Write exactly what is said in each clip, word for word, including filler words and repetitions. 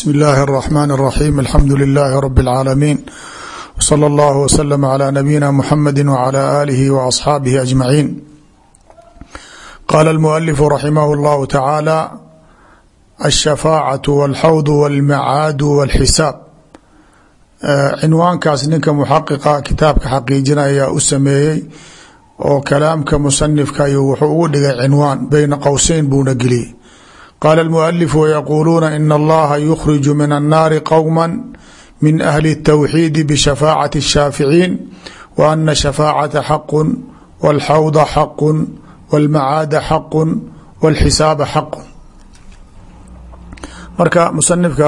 بسم الله الرحمن الرحيم الحمد لله رب العالمين وصلى الله وسلم على نبينا محمد وعلى آله وأصحابه أجمعين. قال المؤلف رحمه الله تعالى: الشhفاacaة والxawd والمacaad والxisaab. cinwaankaas ninka muxaqiqa kitaabka xaqiijinaya u sameeyey oo kalaamka musanifka ayuu wuxuu ugu dhigay cinwaan beyna qowseyn buuna geliyey. qaala المؤلف ويقuluuna in اllaha يkhrج min الnaari qowma min أhli التwxiidi bشhafاacaة الshaaficiin وأna الشhafاacaةa xaq والxawda xaq والmacaada xaq والxisaaba xaq. marka musanifka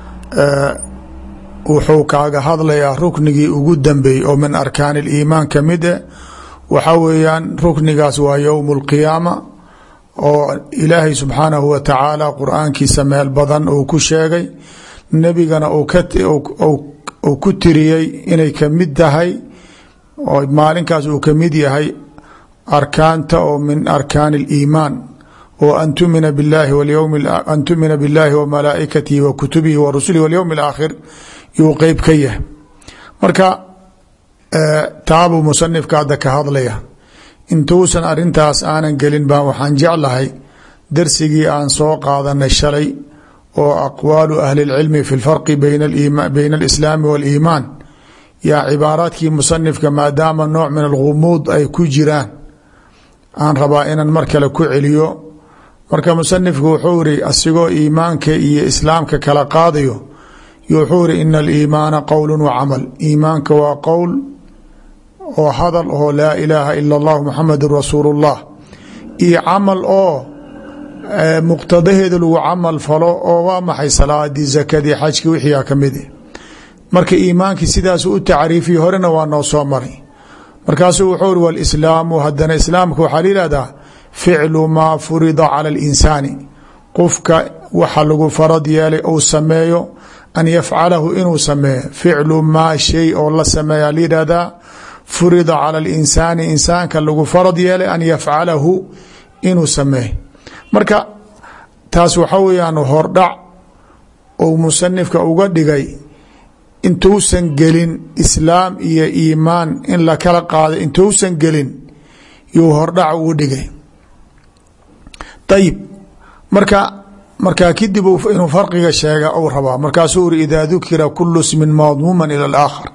wuxuu kaaga hadlayaa ruknigii ugu dambeeyey oo min arkaan اliimaan ka mid e waxa weeyaan ruknigaas waa yowm اlqiyaama oo ilaahay subxaanahu wa tacaala qur-aankiisa meel badan uu ku sheegay, nebigana uu ku tiriyey inay kamid tahay oo maalinkaas uu kamid yahay arkaanta oo min arkaan اliimaan oo an tumina biاllahi walyowm an tumina biاllahi wa malaaikatihi wa kutubihi wa rusulihi walyowm اlaakhir yuu qeyb ka yahay. marka taabuu musanifka hadda ka hadlaya. intuusan arintaas aanan gelin baa waxaan jeclahay darsigii aan soo qaadanay shalay oo aqwaalu ahli اlcilmi fi lfarqi bayna alislaami waaliimaan yaa cibaaraadkii musanifka maadaama nooc min alghumuud ay ku jiraan aan rabaa inaan mar kale ku celiyo. marka musanifku wuxuu iri asigoo iimaanka iyo islaamka kala qaadayo wuxuu iri ina aliimaana qowl wa camal. iimaanka waa qowl oo hadal oo laa ilaaha ila اllah muxamadu rasuulu اllah, iyo camal oo muqtadaheeda lagu camal falo oo waa maxay salaadii zakadii xajki wixiia ka mid. marka iimaankii sidaasu u tacriifiye horena waa noo soo maray. markaasuu wuxuu iri walislaamu haddana islaamka waxaa la yihahdaa ficlu maa furida cala اlinsaani, qofka waxa lagu farad yeelay ou sameeyo an yafcalahu inuu sameeyo. ficlu maa shay oo la sameeya la yihahdaa furida cala اlinsaani, insaanka lagu farad yeelay an yafcalahu inuu sameeyo. marka taas waxa weeyaan hordhac ou musanifka uga dhigay intuusan gelin islaam iyo iimaan in la kala qaado intuusan gelin yuu hordhac ugu dhigay. ayib marka markaa kadib inuu farqiga sheega ou rabaa. markaasuu uri idaa dukira kulu smin madmuuma ilى اlaakhar.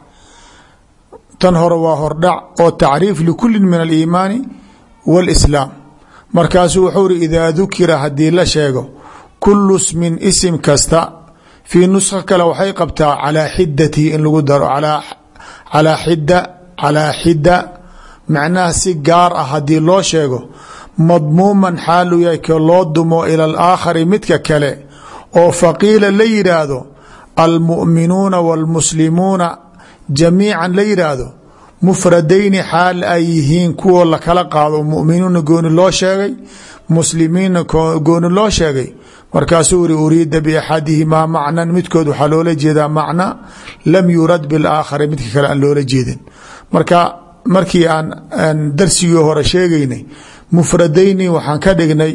tan hore waa hordhac oo tacriif likulli min aliimaani wاlislaam. markaasuu wuxuu iri idaa dukira haddii la sheego kulu smin isim kasta, fii nuska kale waxay qabtaa calaa xidatihi in lagu daro calaa xida calaa xida macnaha si gaar ah haddii loo sheego madmuuman xaalu yahay ka loo dumo ila alaakhari midka kale oo faqiila la yidhaahdo almu'minuuna wاlmuslimuuna jamiican la yidhaahdo mufradayni xaal ay yihiin kuwo la kala qaado, mu'minuuna gooni loo sheegay muslimiinna gooni loo sheegay. markaasuu iri uriida biaxadihimaa macnan, midkood waxaa loola jeedaa macna lam yurad bilaakhari midka kale aan loola jeedin. marka markii aan darsigii hore sheegaynay mufradayni waxaan ka dhignay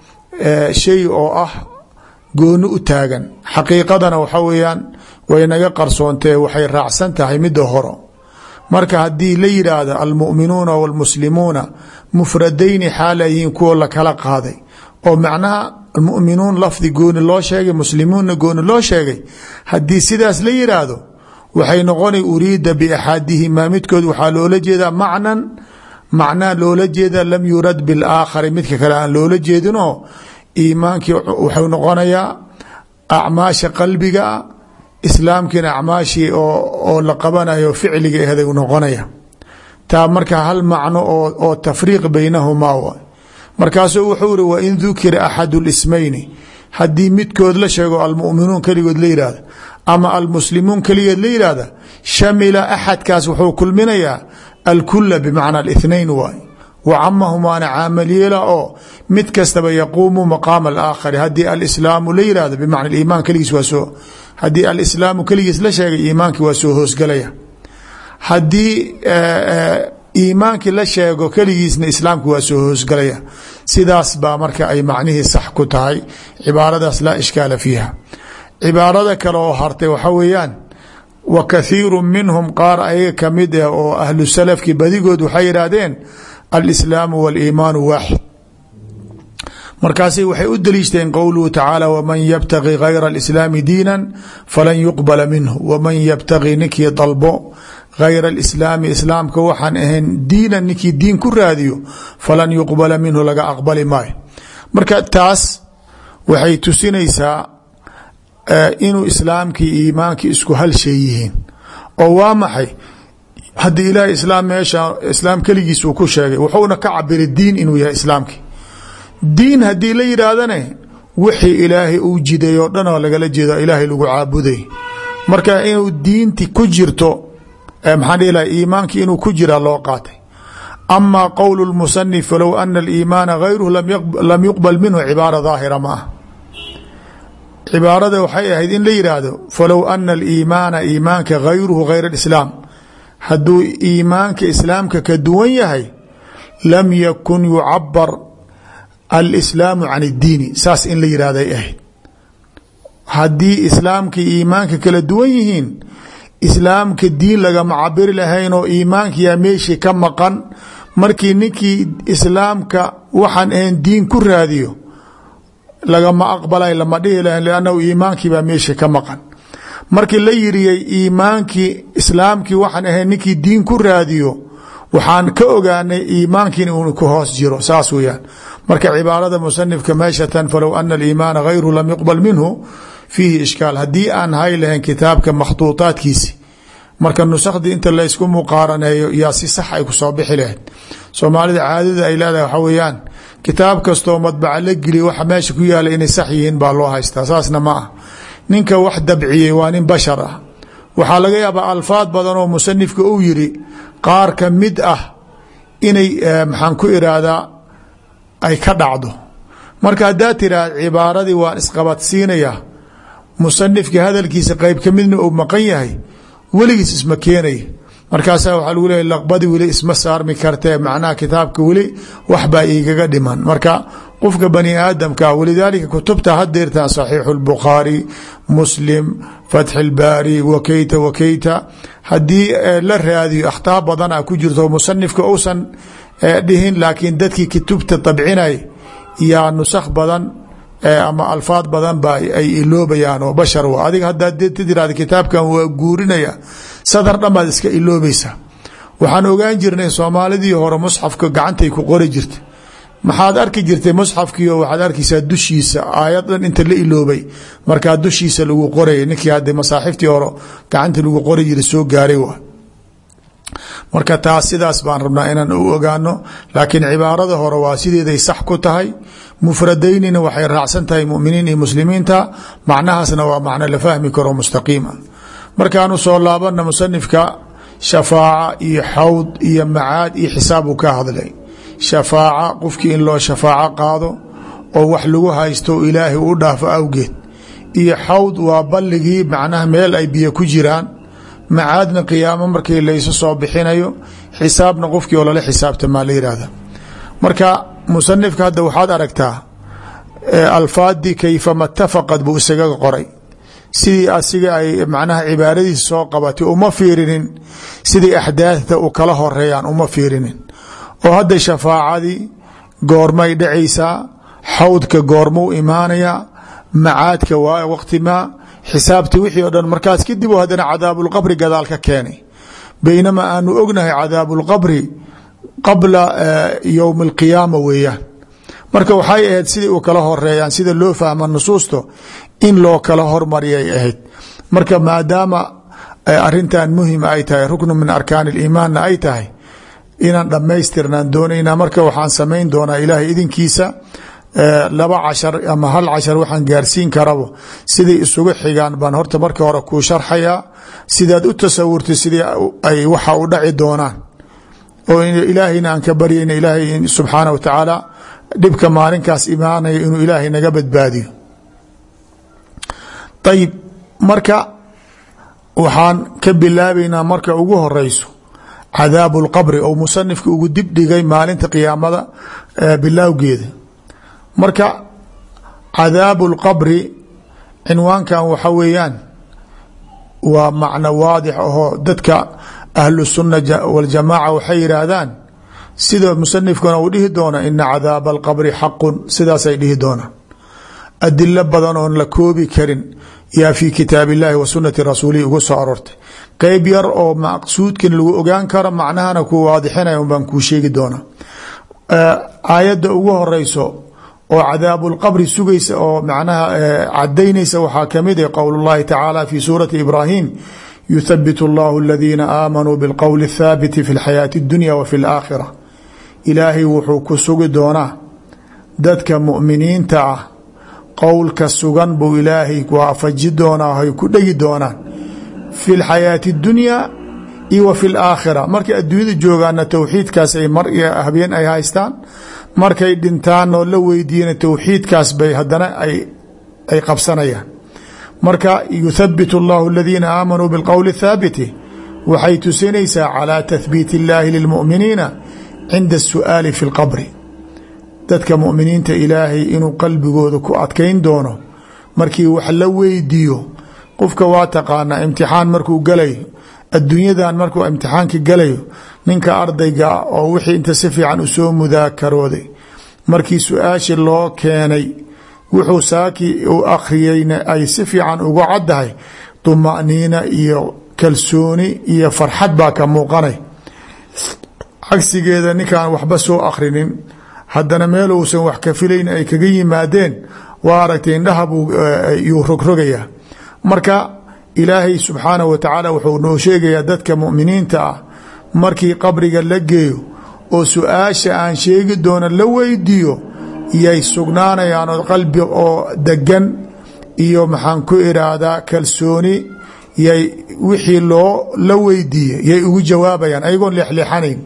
shay oo ah gooni u taagan, xaqiiqadana waxa weeyaan way naga qarsoontee waxay raacsan tahay midda horo. marka haddii la yidhaahdo almu'minuuna wاlmuslimuuna mufradayni xaal ay yihiin kuwo la kala qaaday oo macnaha almu'minuun lafdi gooni loo sheegay muslimuunna gooni loo sheegay, haddii sidaas la yidhaahdo waxay noqonay uriida biaxadihimaa midkood waxaa loola jeedaa macnan macnaa loola jeeda lam yurad bilaakhari midka kale aan loola jeedinoo iimaankii wuxuu noqonayaa acmaasha qalbiga ah, islaamkiina acmaashii oo la qabanayo ficliga ahday noqonaya. taa marka hal macno oo tafriiq baynahumaa waay. markaasuu wuxuu iri wain dukira axadu lismayni, haddii midkood la sheego almu'minuun keligood la yihahda ama almuslimuun keligeed la yihahda shamila axadkaas wuxuu kulminayaa alkula bimacna الاثnain waay. wacamahumaana caamal yeela oo mid kastaba yaquumu maqaama alaakhari. haddii alislaamu la yihahdo bimacna iimaan keligiis waa soo haddii alislaamu keligiis la sheegay iimaankii waa soo hoosgalaya. haddii iimaankii la sheego keligiisna islaamki waa soo hoosgalaya. sidaas baa marka ay macnihii sax ku tahay cibaaradaas laa ishkaala fiiha. cibaarada kale oo hartay waxa weeyaan wa kathiiru minhum qaar ayaga kamid ah oo ahlu salafki badigood waxay yidhaahdeen alislaamu waliimaanu waaxid markaasay waxay u daliishteen qowluhu tacaala waman yabtagi gayra alislaami diinan falan yuqbala minhu waman yabtagi ninkii dalbo gayra alislaami islaamka waxaan ahayn diinan ninkii diin ku raadiyo falan yuqbala minhu laga aqbali maayo marka taas waxay tusinaysaa inuu islaamkii iimaankii isku hal shay yihiin oo waa maxay haddii ilaahay islaam meesha islaam keligiis uu ku sheegay wuxuuna ka cabiray diin inuu yahay islaamkii diin haddii la yidhaahdane wixii ilaahay uu jiday oo dhan oo lagala jeedo ilaahay lagu caabuday marka inuu diinti ku jirto maxaan dhihi lahay iimaankii inuu ku jira loo qaatay ama qowl lmusanif falow ana aliimaana gayruhu lam yuqbal minhu cibaara daahira ma ah cibaarada waxay ahayd in la yidhaahdo falow ana aliimaana iimaanka gayruhu gayr alislaam hadduu iimaanka islaamka ka duwan yahay lam yakun yucabar alislaamu can iddiini saas in la yidhahday ahayd haddii islaamka iimaanka kala duwan yihiin islaamka diin lagama cabiri lahayn oo iimaankiyaa meeshii ka maqan markii ninkii islaamka waxaan ahayn diin ku raadiyo lagama aqbalay lama dhihi lahayn liannahu iimaankii baa meeshii ka maqan markii la yiriyey iimaankii islaamkii waxaan ahayn ninkii diin ku raadiyo waxaan ka ogaanay iimaankiina uu ku hoos jiro saas weeyaan marka cibaarada musanifka meeshatan falow ana aliimaana gayruhu lam yuqbal minhu fiihi ishkaal haddii aan hay lahayn kitaabka makhtuutaadkiisi marka nusakhdii inta laysku muqaaraneeyo yaa si sax ay kusoo bixi lahayd soomaalida caadada ay leedahay waxa weeyaan kitaab kastoo madbaca la geliya waxa meesha ku yaala inay sax yihiin baa loo haystaa saasna ma ah ninka wax dabciyey waa nin bashar ah waxaa laga yaabaa alfaad badan oo musanifka uu yiri qaar ka mid ah inay maxaan ku iraahdaa ay ka dhacdo marka haddaa tiraahd cibaaradii waan isqabadsiinayaa musanifka hadalkiisa qeyb ka midna uu maqan yahay weligiis isma keenaya markaasaa waxaa lagu leeyahy laqbadi weli isma saarmi kartee macnaha kitaabka weli waxbaa igaga dhiman marka qofka bani aadamka walidaalika kutubta hadeertaan saxiixu lbukhaari muslim fatxi lbaari wakeyta wakeyta haddii la raadiyo akhtaa badan a ku jirto musanifka uusan dhihin laakiin dadkii kutubta dabcinay yaa nusakh badan ama alfaad badan ba ay iloobayaan oo bashar adiga haddaad tirahda kitaabkan waa guurinaya sadar dhammaad iska iloobaysa waxaan ogaan jirnay soomaalidii hore musxafka gacantay ku qori jirtay maxaad arki jirtay musxafkiio waxaad arkaysaa dushiisa aayadan inta la iloobay markaa dushiisa lagu qoraya ninkii hadda masaaxiftii hore gacanta lagu qori jira soo gaaray wa marka taas sidaas baan rabnaa inaan u ogaano laakiin cibaarada hore waa sideeday sax ku tahay mufradaynina waxay raacsan tahay muminiin iyo muslimiinta macnahaasna waa macno la fahmi karo mustaqiima markaanu soo laabana musanifka shafaaca iyo xawd iyo macaad iyo xisaab uu ka hadlay shafaaca qofkii in loo shafaaco qaado oo wax lagu haysto ilaahay u dhaafo awgeed iyo xawd waa balligii macnaha meel ay biyo ku jiraan macaadna qiyaamo markii laysu soo bixinayo xisaabna qofkii oo lala xisaabtamaa la yihahda marka musanifka hadda waxaad aragtaa alfaadii kayfama itafaqad buu isaga qoray sidii asiga ay macnaha cibaaradiisa soo qabatay uma fiirinin sidii axdaadta u kala horeeyaan uma fiirinin oo hadda shafaacadii goormay dhacaysaa xawdka goormuu imaanayaa macaadka waa waqti maa xisaabti wixii o dhan markaas kadib haddana cadaabulqabri gadaal ka keenay baynamaa aanu ognahay cadaabulqabri qabla yowmi alqiyaama weeyaan marka waxay ahayd sidai u kala horeeyaan sida loo fahma nusuusta in loo kala hormariyay ahayd marka maadaama arintan muhima ay tahay ruknu min arkaan aliimaanna ay tahay inaan dhammaystirnaan doonaynaa marka waxaan samayn doonaa ilaahay idinkiisa laba cashar ama hal cashar waxaan gaarsiin karabo siday isugu xigaan baan horta marka hore kuu sharxayaa sidaad u tasawurtay sidii ay waxa u dhaci doonaan oo ilaahayna aan ka baryayna ilaahay subxaana wa tacaala dhibka maalinkaas imaanaya inuu ilaahay naga badbaadiyo ayib marka waxaan ka bilaabaynaa marka ugu horeyso cadaabu lqabri oo musanifka ugu dib dhigay maalinta qiyaamada bilaawgeeda marka cadaabu lqabri cinwaankan waxa weeyaan waa macno waadix ahoo dadka ahlu sunna waljamaaca waxay yidhaahdaan sida musanifkuna uu dhihi doona ina cadaaba alqabri xaqun sidaasay dhihi doonaan adilo badan oon la koobi karin yaa fi kitaab illahi wa sunati rasuulihi ugu soo aroortay qeyb yar oo maqsuudkan lagu ogaan karo macnahana ku waadixinaya un baan kuu sheegi doonaa aayadda ugu horeyso oo cadaabu lqabri sugaysa oo macnaha cadaynaysa waxaa kamid ah qowl llahi tacaala fi suurati ibraahim yuthabit allahu aladiina aamanuu bilqowli athaabiti fi lxayaati اdunya wa fi laakhira ilaahay wuxuu ku sugi doonaa dadka mu'miniinta ah qowlka sugan buu ilaahay waafaji doonaa hay ku dhegi doonaan fi lxayaati اdunya iyo wa fi laakhira markay adduunyada joogaana towxiidkaas ay mar iyo habeen ay haystaan markay dhintaan oo la weydiiyana towxiidkaas bay haddana ay qabsanayaan marka yuthabit اllahu aladiina aamanuu bilqowli الthaabiti waxay tusinaysaa calى tahbiit اllahi lilmu'miniina cinda الsu'aali fi اlqabri dadka mu'miniinta ilaahay inuu qalbigooda ku adkayn doono markii wax la weydiiyo qofka waa taqaanaa imtixaan markuu galayo adduunyadan markuu imtixaanka galayo ninka ardayga oo wixii inta si fiican usoo mudaakarooday markii su-aasha loo keenay wuxuu saakii u akhriyeyna ay si fiican uga caddahay duma'niina iyo kalsooni iyo farxad baa ka muuqanay cagsigeeda ninkaan waxba soo akhrinin haddana meel uusan wax ka filayn ay kaga yimaadeen waa aragtay indhaha buu yuu rogrogayaa marka ilaahay subxaanahu wa tacaala wuxuu noo sheegayaa dadka mu'miniinta ah markii qabriga la geeyo oo su-aasha aan sheegi doono la weydiiyo yay sugnaanayaan oo qalbi oo degan iyo maxaan ku iraahdaa kalsooni yay wixii loo la weydiiyey yay ugu jawaabayaan ayagoon leexleexanayn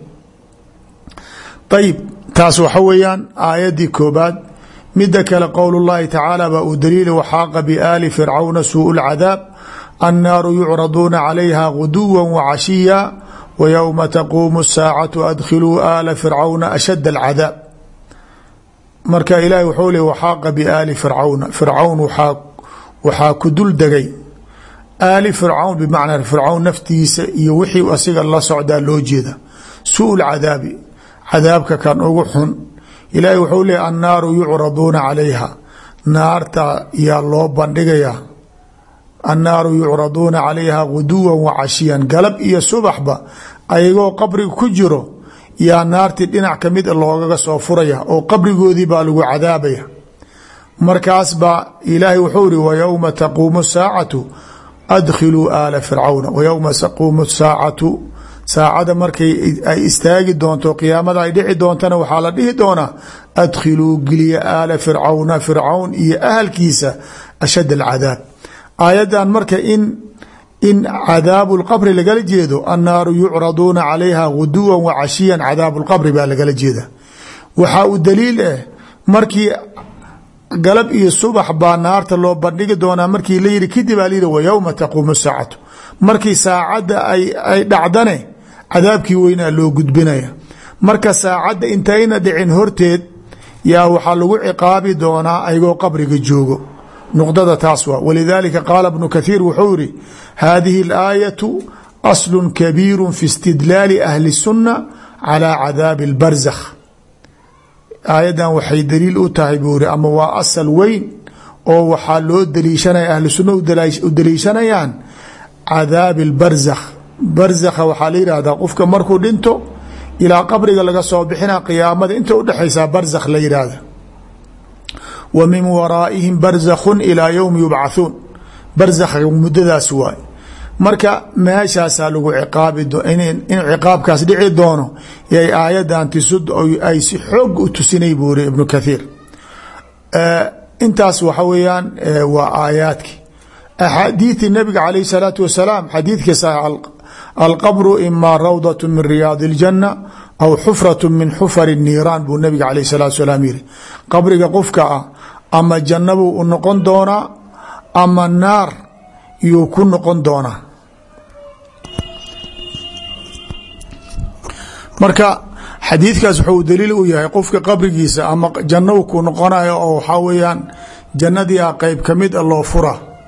ayib taas waxa weeyaan aayaddii koobaad mida kale qowl llahi tacaala baa uu daliila waxaaqa biaali fircawna suuءu اlcadaab annaaru yucraduuna calayha guduwa wacashiya wa yowma taquumu الsaacatu adkhiluu aala fircawna ashad اlcadaab marka ilaahay wuxuu le waxaaqa biaali fircawna fircawn waaa waxaa ku dul degay aali fircawn bimacnaa fircawn naftiisa iyo wixii asiga la socdaa loo jeeda suuءu اlcadaabi cadaabka kan ugu xun ilaahay wuxuu leeya annaaru yucraduuna calayha naarta yaa loo bandhigayaa annaaru yucraduuna calayha guduwan wacashiyan galab iyo subaxba ayagoo qabriga ku jiro yaa naartii dhinac ka mid loogaga soo furaya oo qabrigoodii baa lagu cadaabaya markaas baa ilaahay wuxuu ihi wayowma taquumu saacatu adkhiluu aala fircawna wayowma taquumu saacatu saacada markay ay istaagi doonto qiyaamada ay dhici doontana waxaa la dhihi doonaa adkhiluu geliya aala fircawna fircawn iyo ahalkiisa ashad alcadaab aayaddan marka in in cadaabu lqabri lagala jeedo annaaru yucraduuna calayha guduwan wacashiyan cadaabu lqabri baa lagala jeeda waxaa uu daliil ah markii galab iyo subax baa naarta loo bandhigi doonaa markii la yihi kadib aa layihi wa yowma taquumu saacatu markii saacadda ay ay dhacdane cadaabkii weynaa loo gudbinaya marka saacadda intayna dhicin horteed yaa waxaa lagu ciqaabi doonaa ayagoo qabriga joogo nuqdada taas waa walidaalika qaala bnu kathiir wuxuu yihi haadihi alaayatu aslu kabiiru fi istidlaali ahli sunna calaa cadaabi اlbarzakh aayaddan waxay daliil u tahay buu iri ama waa asal weyn oo waxaa loo daliishanaya ahlu sunna u daliishanayaan cadaabi اlbarzakh barzakha waxaa la yihahdaa qofka markuu dhinto ilaa qabriga laga soo bixina qiyaamada inta udhexaysaa barzakh la yihahda wa min waraa'ihim barzakhun ilaa yowmi yubcathuun barzakha muddadaas waay marka meeshaasaa lagu ciqaabi in ciqaabkaas dhici doono yay aayaddan tisud ay si xoog u tusinay buu iri ibnu kathiir intaas waxa weeyaan waa aayaadki axaadiiثi nabiga calayh الsalaatu wasalaam xadiidka alqabru ima rawdaة min riyaadi اljanna aw xufraة min xufari الniiraan buu nabiga calayh الsalatu wasalaam yihi qabriga qofka ah ama jannabuu u noqon doonaa ama naar yuu ku noqon doonaa marka xadiidkaas wuxuu daliil u yahay qofka qabrigiisa ama jannaw ku noqonayo oo waxaa weeyaan jannadii a qeyb kamid a loo fura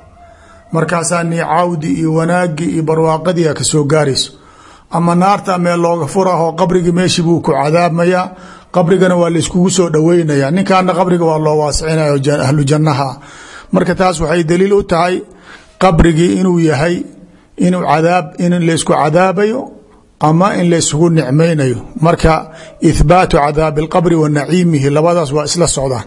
markaasaa niicaawdi iyo wanaagi iyo barwaaqadiia kasoo gaarayso, ama naarta meel looga furaho qabrigii meeshii buu ku cadaabmayaa, qabrigana waa layskugu soo dhoweynaya, ninkaana qabriga waa loo waasicinayo ahlu jannaha. marka taas waxay daliil u tahay qabrigii inuu yahay inuu cadaab in laysku cadaabayo ama in layskugu nicmaynayo. marka ihbaatu cadaabi اlqabri wa naciimihi labadaas waa isla socdaan.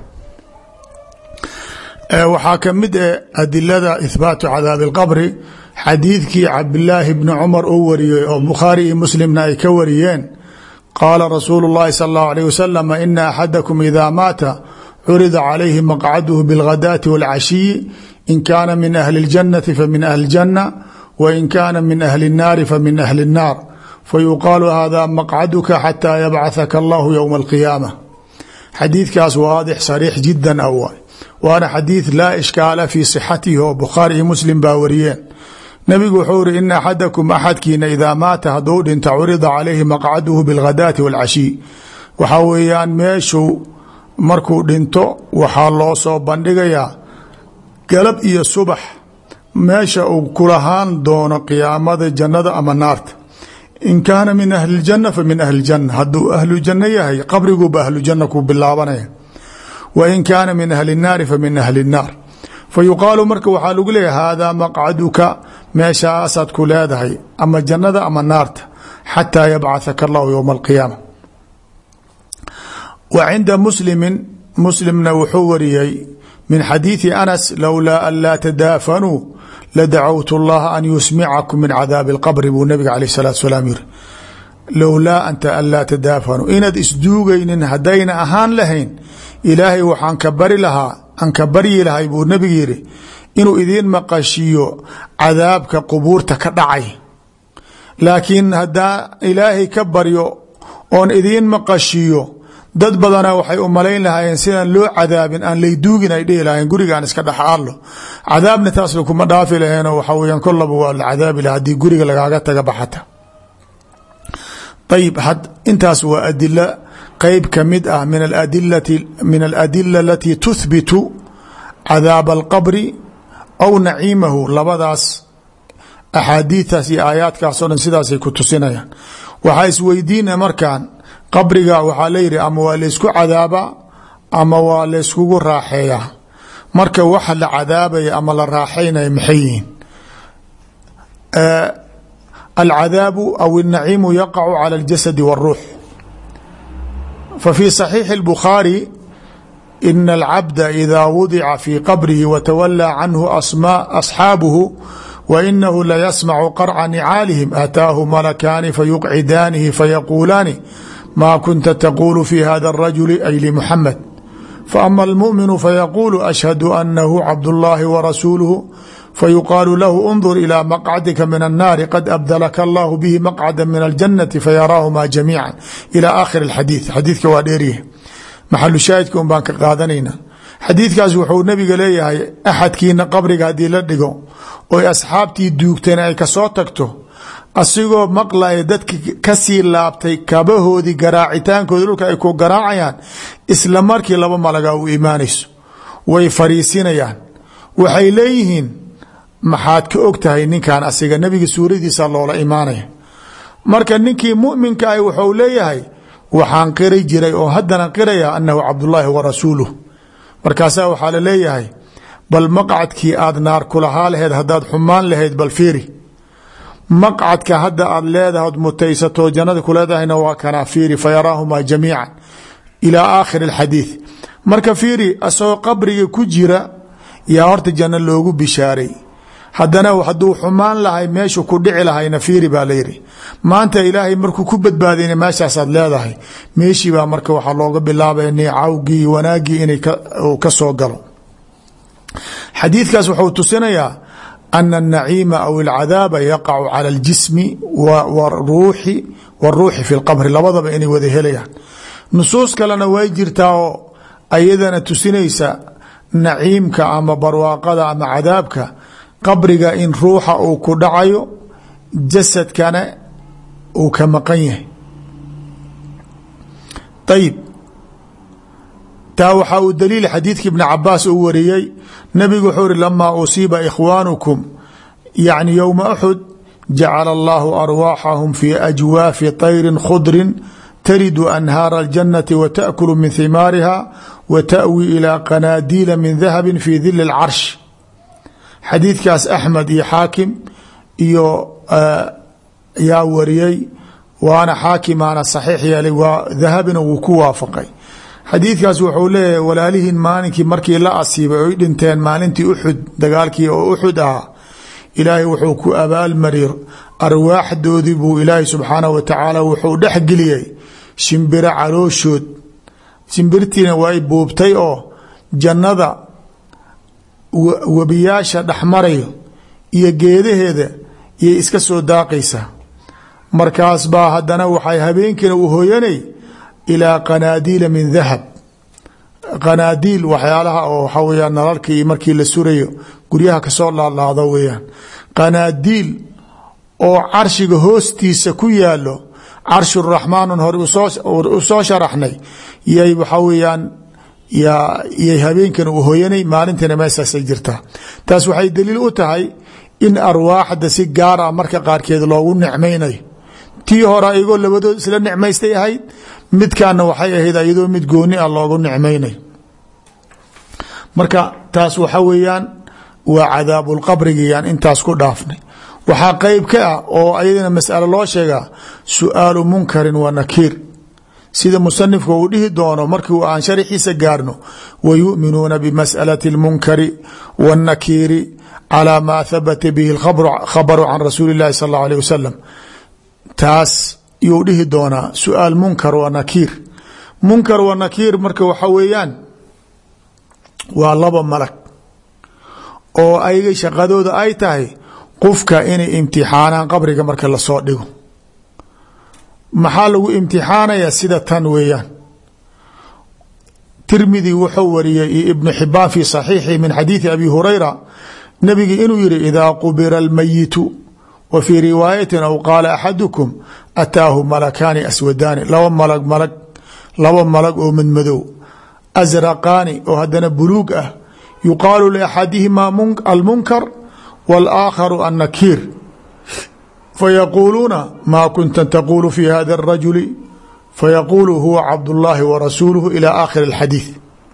waxaa kamid eh adilada ihbaatu cadaabi اlqabri xadiidkii cabdilaahi bni cumar uu wariyey oo bukhaari iyo muslimna ay ka wariyeen, qaala rasuulu اllahi salى اllahu alيh wasalam ina axadakum ida maata curida calayhi maqcaduhu biاlghadaati wاlcashiyi in kaana min ahli اljannati famin ahli اljanna wain kaana min ahli الnaari famin ahli الnaar fayuqaalu hada maqcaduka xataa yabcahaka allahu ywma اlqiyaama. xadiidkaas waadix sariix jidan a waay, waana xadiid laa ishkaala fii sixatihi oo bukhaari iyo muslim baa wariyeen. nabigu wuxuu iri ina axadakum axadkiina idaa maata hadduu dhinta curida calayhi maqcaduhu biاlghadaati wاlcashiy, waxaa weeyaan meeshuu markuu dhinto waxaa loo soo bandhigayaa galab iyo subax meesha uu kulahaan doono qiyaamada jannada ama naarta. in kaana min ahli اljanna famin ahli اljanna, hadduu ahlu janno yahay qabriguuba ahlu janna ku bilaabanaya, wa in kaana min ahli الnaari famin ahli الnaar. fayuqaalu marka waxaa lagu leeyahay haadaa maqcaduka, meeshaasaad ku leedahay ama jannada ama naarta, xataa yabcahaka allahu ywma اlqiyaama. wa cinda muslimi muslimna wuxuu wariyey min xadiidi anas lowlaa an laa tadaafanuu ladacawtu اllaha an yusmicakum min cadaabi اlqabri buu nabiga alayh الsalatu salaam yiri. lowlaa anta an laa tadaafanuu, inaad isduugaynin haddayna ahaan lahayn ilaahay waxaan ka bari lahaa aan ka baryi lahay buu nabiga yidhi inuu idiin maqashiyo cadaabka qubuurta ka dhacay. laakiin haddaa ilaahay ka baryo oon idiin maqashiyo, dad badana waxay u malayn lahaayeen sidaan loo cadaabin aan layduugin ay dhihi lahayen gurigaan iska dhex aalo, cadaabna taas lakuma dhaafi laheenoo waxaa weyaan kollaba waa la cadaabi laha haddii guriga lagaaga taga baxata. ayib intaas waa adila qeyb kamid ah min aadilati min aladila alatii tuhbitu cadaaba alqabri aw naciimahu. labadaas axaadiidaas iyo aayaadkaasoo dhan sidaasay ku tusinayaan. waxaa isweydiina markaan qabriga waxaa la yidhi ama waa laysku cadaabaa ama waa layskugu raaxeeyaa. marka waxa la cadaabaya ama la raaxaynaya maxay yihiin? alcadaabu aw الnaciimu yaqacu calى اljasadi wالruux. fفي صحيiح البخاaري إن العبد إذا وضع في qبره وتولى عنه أصحاaبه وإنه ليسمع قرع نعاaلهم أتاaه ملكان فيقعدانه فيقuلان ما كنت تقول في هذا الرجل أي لمحمد. فأما المؤمن فيقول أشهد أنه عبد الله ورسوله فيقال له انظر إلى مقعدك من النار قد أبدلك الله به مقعدا من الجنة فيراهما جميعا إلى آخر الحديث. xadiidka waa dheeryahay, maxalu shaahidka un baan ka qaadanayna. xadiidkaas wuxuu nabiga leeyahay axadkiina qabriga haddii la dhigo oy asxaabtii duugteen ay kasoo tagto, asigoo maqlaya dadki kasii laabtay kabahoodii garaacitaankooda dhulka ay ku garaacayaan, isla markii laba malaga u imaanayso way fariisinayaan. waxay leeyihiin maxaad ka og tahay ninkan asiga nabiga suuradiisa loola imaanaya. marka ninkii muminka ah wuxuu leeyahay waxaan qiri jiray oo haddana qiraya anahu cabdullaahi wa rasuuluh. markaasaa waxaa la leeyahay bal maqcadkii aad naar kulahaa laheyd haddaad xumaan lahayd bal fiiri, maqcadka hadda aad leedahay od mutaysato jannada ku leedahayna waa kanaa fiiri, fayaraahumaa jamiican ilaa aakhiri alxadiid. marka fiiri asagoo qabriga ku jira yaa horta janno loogu bishaaray, haddana hadduu xumaan lahay meeshu ku dhici lahayna fiiri baa layidhi. maanta ilaahay markuu ku badbaadayna meeshaasaad leedahay, meeshii baa marka waxaa looga bilaabaya neecawgii iyo wanaaggii inay ka soo galo. xadiidkaas wuxuu tusinayaa ana الnaciima aw اlcadaaba yaqacu calى اljismi wruuxi wاruuxi fi اlqabri, labadaba inay wada helayaan. nusuus kalena way jirtaa oo ayadana tusinaysa naciimka ama barwaaqada ama cadaabka qabriga in ruuxa uu ku dhacayo, jasadkana uu ka maqan yahay. ayib taa waxaa uu daliil xadiidka ibn cabaas uu wariyey, nabigu wuxuu uri lamaa usiiba ikhwaanukum yacni yowma uxud jacala allahu arwaaxahum fii ajwaafi طayrin khudrin taridu anhaara اljannati wa taأkulu min himaariha wa taأwi ilaa qanaadiila min dahabi fi dili اlcarsh. xadiidkaas axmed iyo xaakim iyo yaa wariyey, waana xaakimaana saxiix yeelay, waa dahabina wuu ku waafaqay. xadiidkaas wuxuu leeyahay walaalihiin maalinkii markii la asiibay oy dhinteen maalintii uxud, dagaalkii oo uxud ahaa, ilaahay wuxuu ku abaalmariyey arwaaxdoodii buu ilaahay subxaanahu wa tacaala wuxuu dhexgeliyey shimbiro calooshood. shimbirtiina way buubtay oo jannada webiyaasha dhexmarayo iyo geedaheeda iyay iska soo daaqaysaa. markaas baa haddana waxay habeenkiina u hooyanay ilaa qanaadiila min dahab. qanaadiil waxyaalaha oo waxaa weyaan nalalka iyo markii la surayo guryaha kasoo laalaado weyaan. qanaadiil oo carshiga hoostiisa ku yaalo, carshuraxmaanun hore usoo sharaxnay, yay waxaa weyaan yay habeenkana u hooyanay, maalintiina meesaasay jirtaa. taas waxay daliil u tahay in arwaaxda si gaar ah marka qaarkeed loogu nicmaynayo. tii hore ayagoo labadood isla nicmaystay ahayd, midkaana waxay ahayd iyadoo mid gooni ah loogu nicmaynayo. marka taas waxa weeyaan waa cadaabulqabrigiyaan intaas ku dhaafnay. waxaa qeyb ka ah oo ayadana mas'alo loo sheegaa su'aalu munkarin wa nakiir, sida musanifka uu dhihi doono markii aan sharaxiisa gaarno, wa yu'minuuna bimas'alati اlmunkari waاnnakiiri calaa maa habata bihi khabaru can rasuuli اllahi sal اllahu alيه wasalam. taas yuu dhihi doonaa su'aal munkar wa nakiir. munkar wa nakiir marka waxa weeyaan waa laba malag oo ayaga shaqadooda ay tahay qofka inay imtixaanaan qabriga marka lasoo dhigo. maxaa lagu imtixaanaya? sida tan weeyaan. tirmidi wuxuu wariyey iyo ibnu xibaan fi saxiixi min xadiidi abi hurayra, nabigi inuu yihi idaa qubira almayitu wa fii riwaayatin aw qaala axadukum ataahu malakaani aswadaani, laba malag malag laba malag oo madmadow, asraqaani oo haddana buluug ah, yuqaalu liaxadihimaa almunkar wاlaakharu annakiir, fayaquuluuna maa kunta taquulu fi hada الrajuli fayaquulu huwa cabdullaahi wa rasuuluhu ilى aakhiri اlxadiid.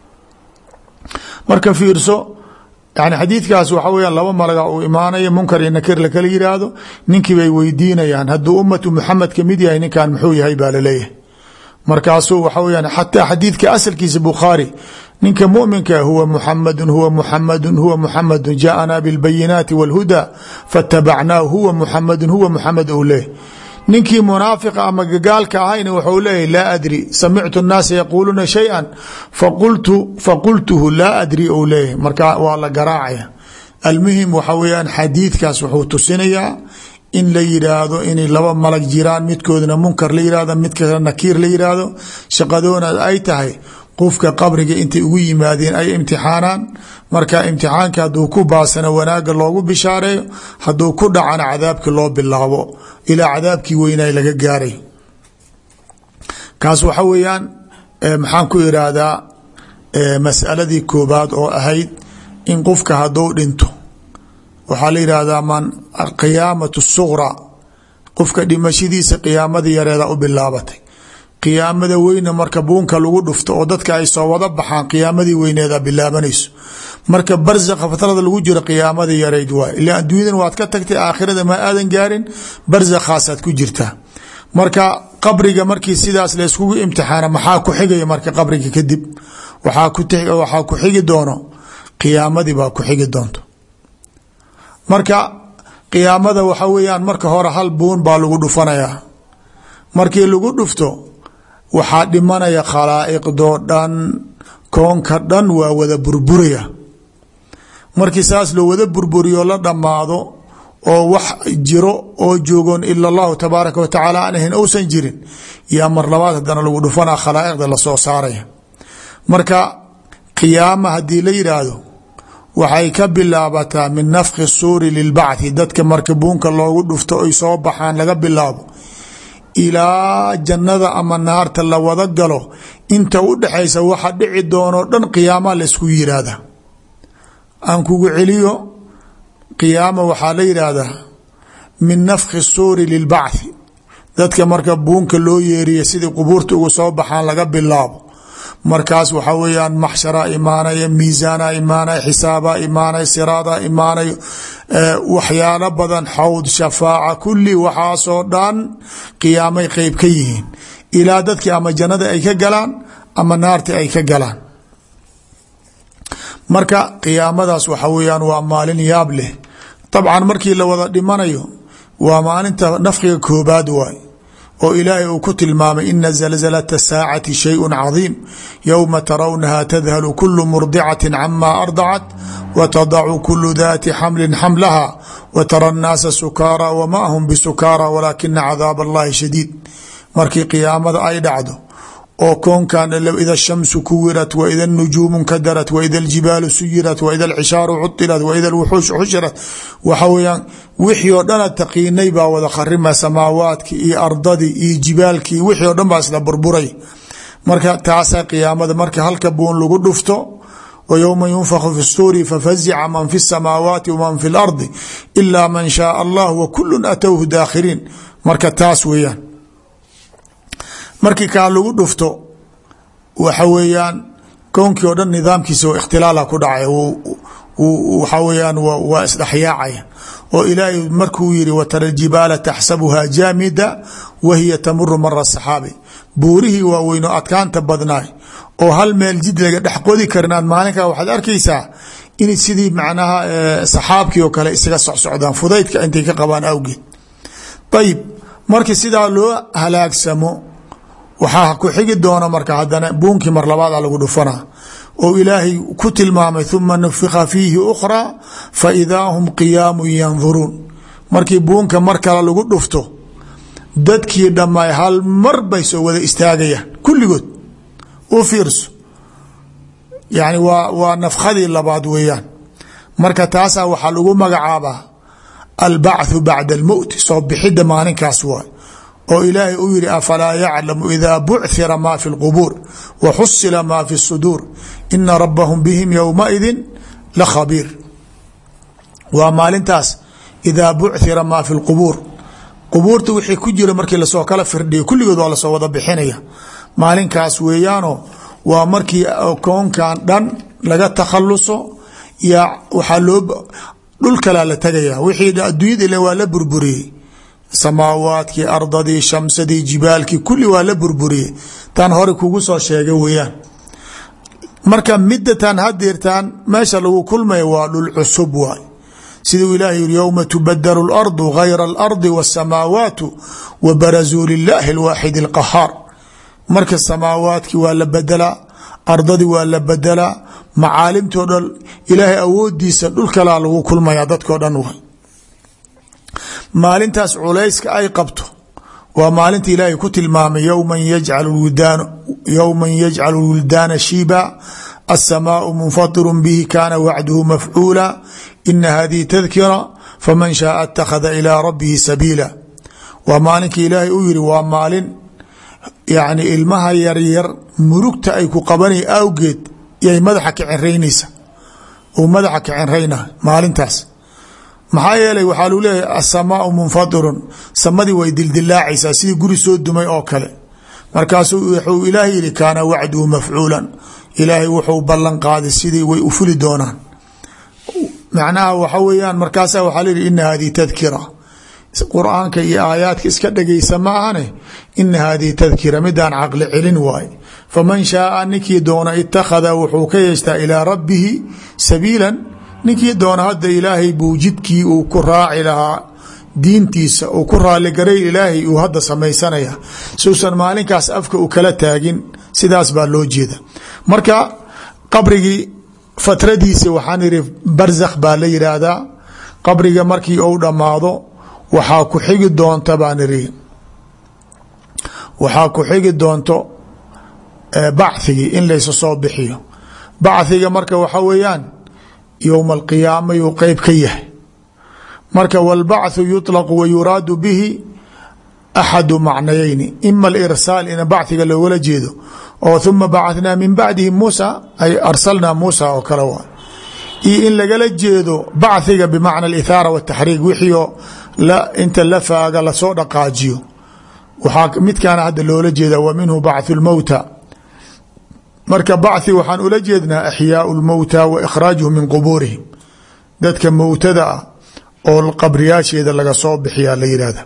marka fiirso, yani xadiidkaas waxa weyaan laba malaga uu imaanaya, munkar iyo nakir lakala yidhaahdo. ninkii bay weydiinayaan hadduu ummatu muxamed ka mid yahay ninkan muxuu yahay baa laleeyahay. markaasuu waxa weyaan xataa xadiidka asalkiisa bukhaari, ninka muminka huwa muxamadu huwa muxamadu huwa muxamadu jaaءanaa biاlbayinaati wاlhudaa faاtabacnaahu huwa muxamadu huwa muxamed ou leeyahy. ninkii munaafiqa ama gagaalka ahayna wuxuu leeyahy laa adri samictu الnaasa yaquuluuna shayئa faqultu faqultuhu laa adri ou leeyahy. marka waa la garaacaya. almuhim waxa weyaan xadiidkaas wuxuu tusinayaa in la yidhaahdo inay laba malag jiraan, midkoodna munkar la yihahdo, midkana nakiir la yihahdo. shaqadoona ay tahay qofka qabriga intay ugu yimaadeen ay imtixaanaan. marka imtixaanka hadduu ku baasana wanaaga loogu bishaareeyo, hadduu ku dhacana cadaabki loo bilaabo ilaa cadaabkii weynay laga gaaray. kaas waxa weeyaan maxaan ku irahdaa mas'aladii koobaad oo ahayd in qofka hadduu dhinto waxaa la yidhaahdaa man qiyaamatu sugra, qofka dhimashadiisa qiyaamadii yareeda u bilaabatay. qiyaamada weyna marka buunka lagu dhufto oo dadka ay soo wada baxaan, qiyaamadii weyneeda bilaabanayso. marka barzakha fatrada lagu jiro qiyaamadii yareyd waay. ila adduunyadan waad ka tagtay, aakhirada ma aadan gaarin, barzakhaasaad ku jirtaa. marka qabriga markii sidaas la iskugu imtixaana, maxaa ku xigaya marka qabriga kadib? waxaa ku waxaa ku xigi doono qiyaamadii baa ku xigi doonto. marka qiyaamada waxa weeyaan marka hore hal buun baa lagu dhufanayaa. markii lagu dhufto waxaa dhimanaya khalaa'iqdoo dhan, koonka dhan waa wada burburaya. markii saas loo wada burburiyo la dhammaado oo wax jiro oo joogoon ila allahu tabaaraka wa tacaala aan ahayn ousan jirin, yaa mar labaad haddana lagu dhufanaa khalaa'iqda lasoo saaraya. marka qiyaama haddii la yidhaahdo waxay ka bilaabataa min nafki suuri lilbacthi, dadka marka buunka loogu dhufto ay soo baxaan laga bilaabo ilaa jannada ama naarta la wada galo, inta u dhaxaysa waxa dhici doonoo dhan qiyaama la isku yiraahda. aan kugu celiyo qiyaama waxaa la yidhaahdaa min nafkhi suuri lilbacthi dadka marka buunka loo yeeriya sidii qubuurta ugu soo baxaan laga bilaabo markaas waxaa weeyaan maxsharaa imaanaya miisaanaa imaanaya xisaabaa imaanaya siraadaa imaanayo waxyaalo badan xawd shafaaca kulli waxaasoo dhan qiyaamay qeyb ka yihiin ilaa dadkii ama jannada ay ka galaan ama naarta ay ka galaan marka qiyaamadaas waxa weeyaan waa maalin yaab leh dabcan markii la wada dhimanayo waa maalinta nafkiga koobaad waay oo ilaahay uu ku tilmaamay ina zalzalata saacati shayءu cadiim yowma tarawnaha tadhalu kulu murdicaةi cama ardacat watadacu kulu dati xamli xamlaha watara الnaasa sukaara wama hum bisukaara walaakina cadaab اllahi shadiid markii qiyaamada ay dhacdo oo koonkan ida shamsu kuwirat waida nujuumu kadarat waida aljibaalu suyirat waida alcishaaru cudilat waida alwuxuushu xushirat waxa weyaan wixii oo dhana taqiinay baa wada kharima samaawaadki iyo ardadii iyo jibaalkii wixii o dhan baa isla burburay marka taasaa qiyaamada marka halka buun lagu dhufto wa yowma yunfakhu fi suuri fafazica man fi الsamaawaati waman fi اlardi ila man shaaa allah wa kulun atowhu daakhiriin marka taas weeyaan markii kaa lagu dhufto waxa weeyaan koonkii oo dhan nidaamkiisa oo ikhtilaala ku dhacay waxa weeyaan waa isdhexyaacaya oo ilaahay markuu yidhi watara aljibaala taxsabuhaa jaamida wahiya tamuru mara saxaabi buurihii waaweyno adkaanta badnaay oo hal meel jid laga dhex qodi karinaad maalinkaa waxaad arkaysaa in sidii macnaha saxaabkii oo kale isaga socsocdaan fudaydka intay ka qabaan awgeed ayib markii sidaa loo halaagsamo waxaa ku xigi doona marka hadana buunkii mar labaada lagu dhufana oo ilaahay ku tilmaamay uma nufika fiihi ukhraa faidaa hum qiyaamun yanduruun markii buunka mar kale lagu dhufto dadkii dhammaay hal mar bay soo wada istaagayaan kulligood u fiirso yani waa waa nafkhadii labaad weeyaan marka taasaa waxaa lagu magacaabaa albacthu bacda almowt soo bixidda maalinkaas waay oo ilaahay u yihi afalaa yaclamu ida buchira ma fi اlqubuur waxusila ma fi الsuduur ina rabahum bihim ywmaidi lakhabiir waa maalintaas idaa buchira ma fi اlqubuur qubuurta wixii ku jira markii lasoo kala firdhiyo kulligood waa lasoo wada bixinaya maalinkaas weeyaano waa markii koonkan dhan laga takhaluso ya waxaa loo dhul kalaa la tegaya wixii adduunyada ile waa la burburiyey samaawaadkii ardadii shamsadii jibaalkii kulli waa la burburiyey tan hore kugu soo sheegay weeyaan marka midatan hadeertaan meesha lagu kulmaya waa dhul cusub waay siduu ilaahay yiri yowma tubadalu اlardu gayra اlardi wاsamaawaatu wabarazuu lilaahi اlwaaxid اlqahaar marka samaawaadkii waa la bedelaa ardadii waa la bedelaa macaalimtoo dhan ilaahay awoodiisa dhul kalaa lagu kulmaya dadkoo dhan waay maalintaas culayska ay qabto waa maalinta ilaahay ku tilmaamay yowman yajcalu wildaana shiiba asamaau munfatirun bihi kaana wacduhu mafcuula ina hadihi tadkira faman shaaa اtakhada ilaa rabbihi sabiila waa maalinka ilaahay u yiri waa maalin yani ilmaha yaryar murugta ay ku qabanay awgeed yay madaxa kacinraynaysa uu madaxa kacinrayna maalintaas maxaa yeelay waxaa lu leeyahay asamaau munfadirun samadii way dildilaacaysaa sidii guri soo dumay oo kale markaasuu wuxuu ilaahay yihi kaana wacduhu mafcuulan ilaahay wuxuu ballan qaaday sidii way u fuli doonaan macnaha waxa weeyaan markaasaa waxaa layihi ina hadihi tadkira qur-aanka iyo aayaadka iska dhegaysa ma ahane ina hadihi tadkira midaan caqli celin waaye faman shaaa ninkii doona itakhada wuxuu ka yeeshtaa ilaa rabbihi sabiilan ninkii doona hadda ilaahay buu jidkii uu ku raaci lahaa diintiisa uu ku raaligaray ilaahay uu hadda samaysanaya suusan maalinkaas afka u kala taagin sidaas baa loo jeeda marka qabrigii fatradiisa waxaan ihi barzakh baa la yidhaahdaa qabriga markii uu dhammaado waxaa ku xigi doonta baan ihi waxaa ku xigi doonto bacthigii in laysa soo bixiyo bacthiga marka waxa weeyaan yowma alqiyaama yuu qeyb ka yahay marka wاlbacثu yuطlaqu wa yuraadu bihi axadu macnayeyni ima alirsaal in bacثiga loogala jeedo oo ثuma bacathnaa min bacdihi muusa ay arsalnaa muusa oo kale waa iyo in lagala jeedo bacثiga bmacna اithaara wالtaxriiq wixii inta la faaga lasoo dhaqaajiyo waxaa midkaana hadda loola jeeda wa minhu bacثu اlmowta marka bacثi waxaan ula jeednaa axyaau اlmowta wa ikhraajuhu min qubuurihim dadka mowtada ah oo qabriyaasheeda laga soo bixiyaa la yihahda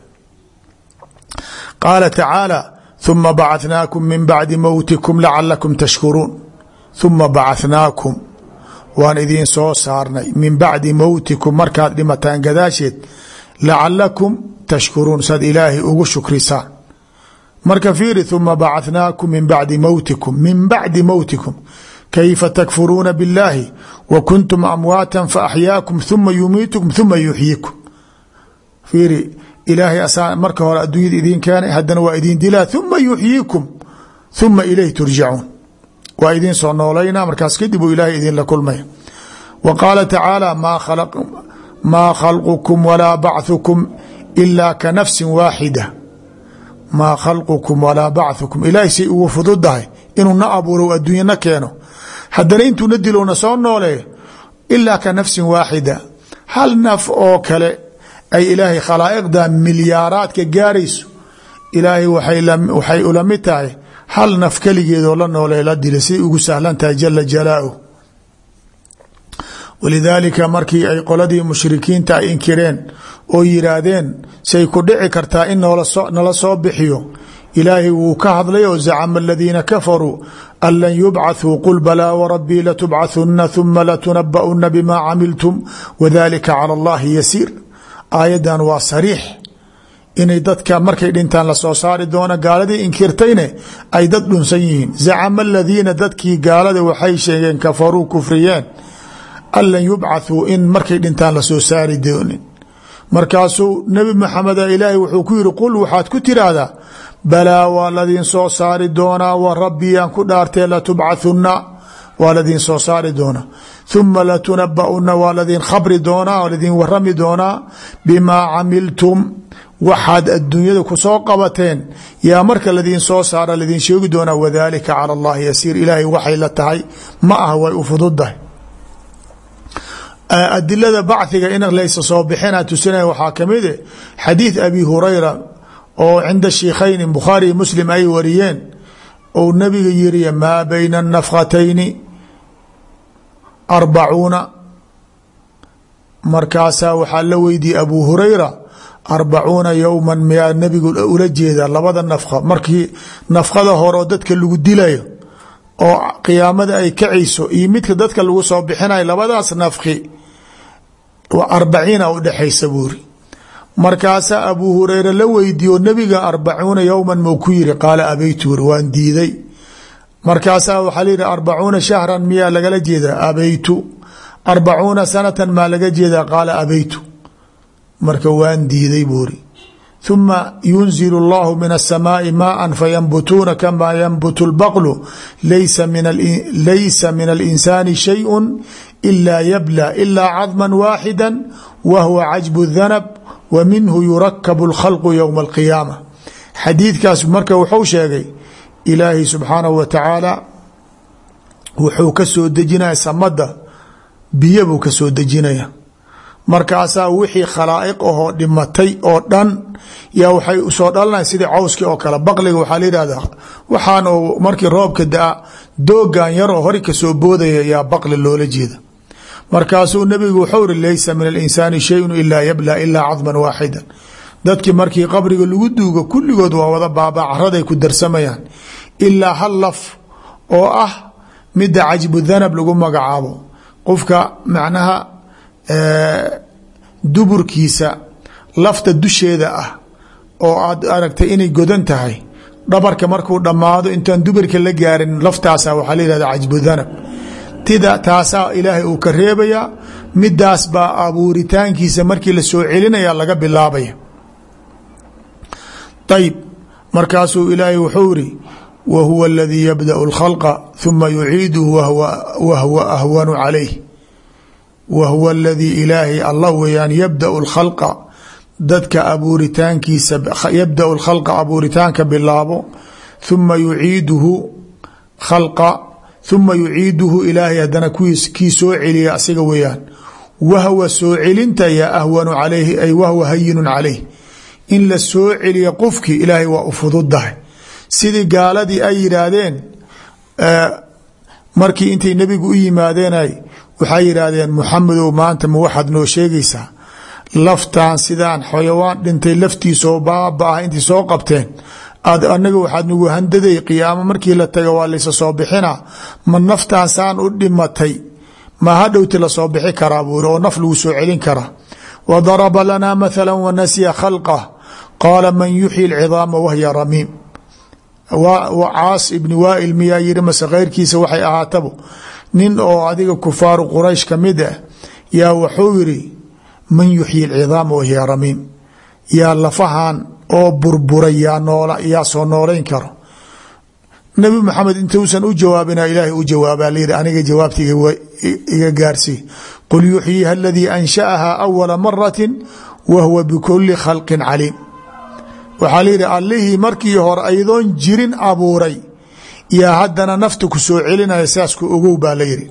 qaala tacaalى ثuma bacثnaakum min bacdi mowtikum lacalakum tashkuruun ثuma bacثnaakum waan idiin soo saarnay min bacdi mowtikum markaad dhimataan gadaasheed lacalakum tashkuruun saad ilaahay ugu shukrisaan marka fiiri ثuma bacثnaakum min bacdi mowtikum min bacdi mowtikum kayfa takfuruuna biاllaahi wa kuntum amwaata faaxyaakum ثuma yumiitukum ثuma yuxyikum fiiri ilaahay asaa marka hore adduunyada idiin keenay haddana waa idin dilaa ثuma yuxyiikum ثuma ilayh turjacuun waa idin soo noolayna markaas kadib uu ilaahay idinla kulmaya wa qaala tacaalى maa khalqukum walaa bacثukum ilaa ka nafsin waaxida maa khalqukum walaa bacثukum ilaahay say ugu fududahay inuu na abuuro adduunya na keeno haddana intuuna dilowna soo nooleeyo ilaa ka nafsin waaxida hal naf oo kale ay ilaahay khalaa'iqda milyaaraadka gaarayso ilaahay waxay ula mid tahay hal naf keligeedoo la noole la dila siday ugu sahlan tahay jala jalaaؤh walidaalika markii ay qoladii mushrikiinta ay inkireen oo yiraahdeen say ku dhici kartaa in nala soo bixiyo ilaahay wuu ka hadlay oo zacama aladiina kafaruu an lan yubcaثuu qul balaa warabii latubcaثuna ثuma latunaba'una bima camiltum wadalika calى اllahi yasiir aayaddan waa sariix inay dadka markay dhintaan lasoo saari doono gaaladii inkirtayne ay dad dhunsan yihiin zacama aladiina dadkii gaalada waxay sheegeen kafaruu kufriyeen an lan yubcaثuu in markay dhintaan lasoo saari doonin markaasuu nebi maxameda ilaahay wuxuu ku yihi qul waxaad ku tiraahdaa balaa waa ladin soo saari doonaa wa rabbiyaan ku dhaartee latubcaثuna waa ladin soo saari doonaa ثuma latunaba'una waa ladin khabri doonaa waa ladin warami doonaa bimaa camiltum waxaad adduunyada ku soo qabateen yaa marka ladin soo saara ladin sheegi doonaa wadalika calى اllahi yasiir ilaahay waxay la tahay ma aha way u fududahay adilada bacثiga in laysa soo bixina tusinaya waxaa kamid e xadiiث abi hurayra oo cinda shiikhayn bukhaari muslim ay wariyeen ou nabiga yiri maa bayna الnafkatayni arbacuuna markaasaa waxaa la weydiiyey abu hurayra arbacuuna yowma miyaa nabigu ula jeedaa labada nafka markii nafkada hore oo dadka lagu dilayo oo qiyaamada ay kacayso iyo midka dadka lagu soo bixinayo labadaas nafki arbaciina udhexaysa buuri markaasaa abu hurayra la weydiiyo nabiga arbacuuna yowman mau ku yiri qaala abaytu uri waan diiday markaasaa waxaa la yihi arbacuuna shahran miyaa lagala jeedaa abaytu arbacuuna sanatan maa laga jeedaa qaala abaytu marka waan diiday buuri ثuma yunzil اllahu min الsamaai maءa fayanbutuuna kama yanbutu اlbaqlu laysa min اlinsaani shayء ila yabla ilaa cadma waaxida wa huwa cajbu الdhanab wa minhu yurakabu اlkhalqu ywma اlqiyaama xadiidkaas marka wuxuu sheegay ilaahay subxaanahu wa tacaala wuxuu ka soo dejinaya samada biyo buu ka soo dejinaya markaasaa wixii khalaa'iq ahoo dhimatay oo dhan yaa waxay usoo dhalanaya sidii cawskii oo kale baqliga waxaa la yihahdaa waxaan oo markii roobka da-a doogan yaroo hori kasoo boodaya yaa baqli loola jeeda markaasuu nabigu wuxuu iri laysa min alinsaani shayun ilaa yabla ilaa cadman waaxida dadkii markii qabriga lagu duugo kulligood waa wada baabaa caraday ku darsamayaan ilaa hal laf oo ah midda cajbu danab lagu magacaabo qofka macnaha duburkiisa lafta dusheeda ah oo aad aragtay inay godan tahay dhabarka markuu dhammaado intaan duburka la gaarin laftaasa waxaa la yihahda cajbu danab tida taasaa ilaahay uu ka reebayaa midaas baa abuuritaankiisa markii la soo celinaya laga bilaabaya ayb markaasuu ilaahay wuxuu iri wa huwa aladii yabda'u اlkhalqa ثuma yuciiduhu wahwa ahwanu calayh wa huwa aladii ilaahay allah weeyaan yabda'u اlkhalqa dadka abuuritaankiisa yabda'u اlkhalqa abuuritaanka bilaabo ثuma yuciiduhu khalqa ثuma yuciiduhu ilaahay haddana kii soo celiya asiga weeyaan wahwa soo celinta ya ahwanu calayhi ay wahwa hayinun calayh in la soo celiya qofkii ilaahay waa u fududahay sidii gaaladii ay yidhaahdeen markii intay nebigu u yimaadeenay waxay yidhaahdeen muxamedow maanta ma waxaad noo sheegaysaa laftaan sidaan xayawaan dhintay laftiisoo baaba ah intay soo qabteen aad anaga waxaad nagu handaday qiyaamo markii la taga waa laysa soo bixina ma naftaan saan u dhimatay ma hadhowti la soo bixi karaa buuri oo naf lagu soo celin karaa wa daraba lanaa mathala wanasiya khalqah qaala man yuxyi alcidaama wahya ramiim caas ibni waail miyaa yiri mase keyrkiisa waxay ahaatabo nin oo adiga kufaaru quraysh ka mid ah yaa wuxuu yiri man yuxyi alcidaama wahya ramiim yaa lafahan oo burburay yaa noola yaa soo noolayn karo nabi maxamed intuusan u jawaabina ilaahay u jawaabaa layidhi aniga jawaabtiga iga gaarsii qul yuxyiha aladii ansha'aha awala maratin wa huwa bikuli khalqin caliim waxaa layidhi allihii markii hore aydoon jirin abuuray yaa haddana nafta ku soo celinaya saasku ogow baa layidhi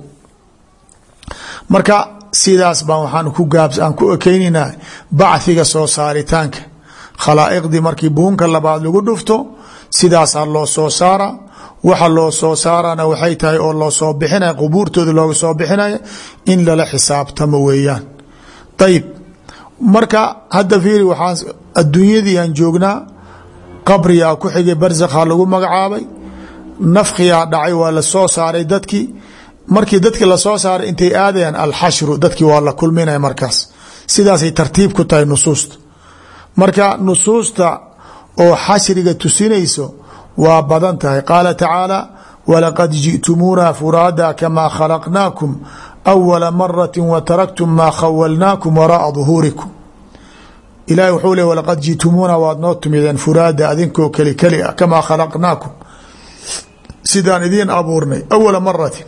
marka sidaas baan waxaan ku gaabs aan ku ekeynaynaa bacdiga soo saaritaanka khalaa'iqdii markii buunka labaad lagu dhufto sidaasaa loo soo saara waxa loo soo saarana waxay tahay oo loo soo bixinaya qubuurtooda looga soo bixinaya in lala xisaabtamo weeyaan ayib marka hadda fiiri waxaan adduunyadii aan joognaa qabriyaa ku xigay barsakhaa lagu magacaabay nafkiyaa dhacay waa la soo saaray dadkii markii dadkii lasoo saaray intay aadayaan alxashru dadkii waa la kulminaya markaas sidaasay tartiib ku tahay nusuusta marka nusuusta oo xashriga tusinayso waa badan tahay qaala tacaala walaqad ji'tumuuna furaada kamaa khalaqnaakum awala marati wataraktum maa khawalnaakum wara'a duhuurikum ilahi wuxuu le walaqad ji'tumuuna waad noo timideen furaada adinkoo keli keli ah kamaa khalaqnaakum sidaan idiin abuurnay awala maratin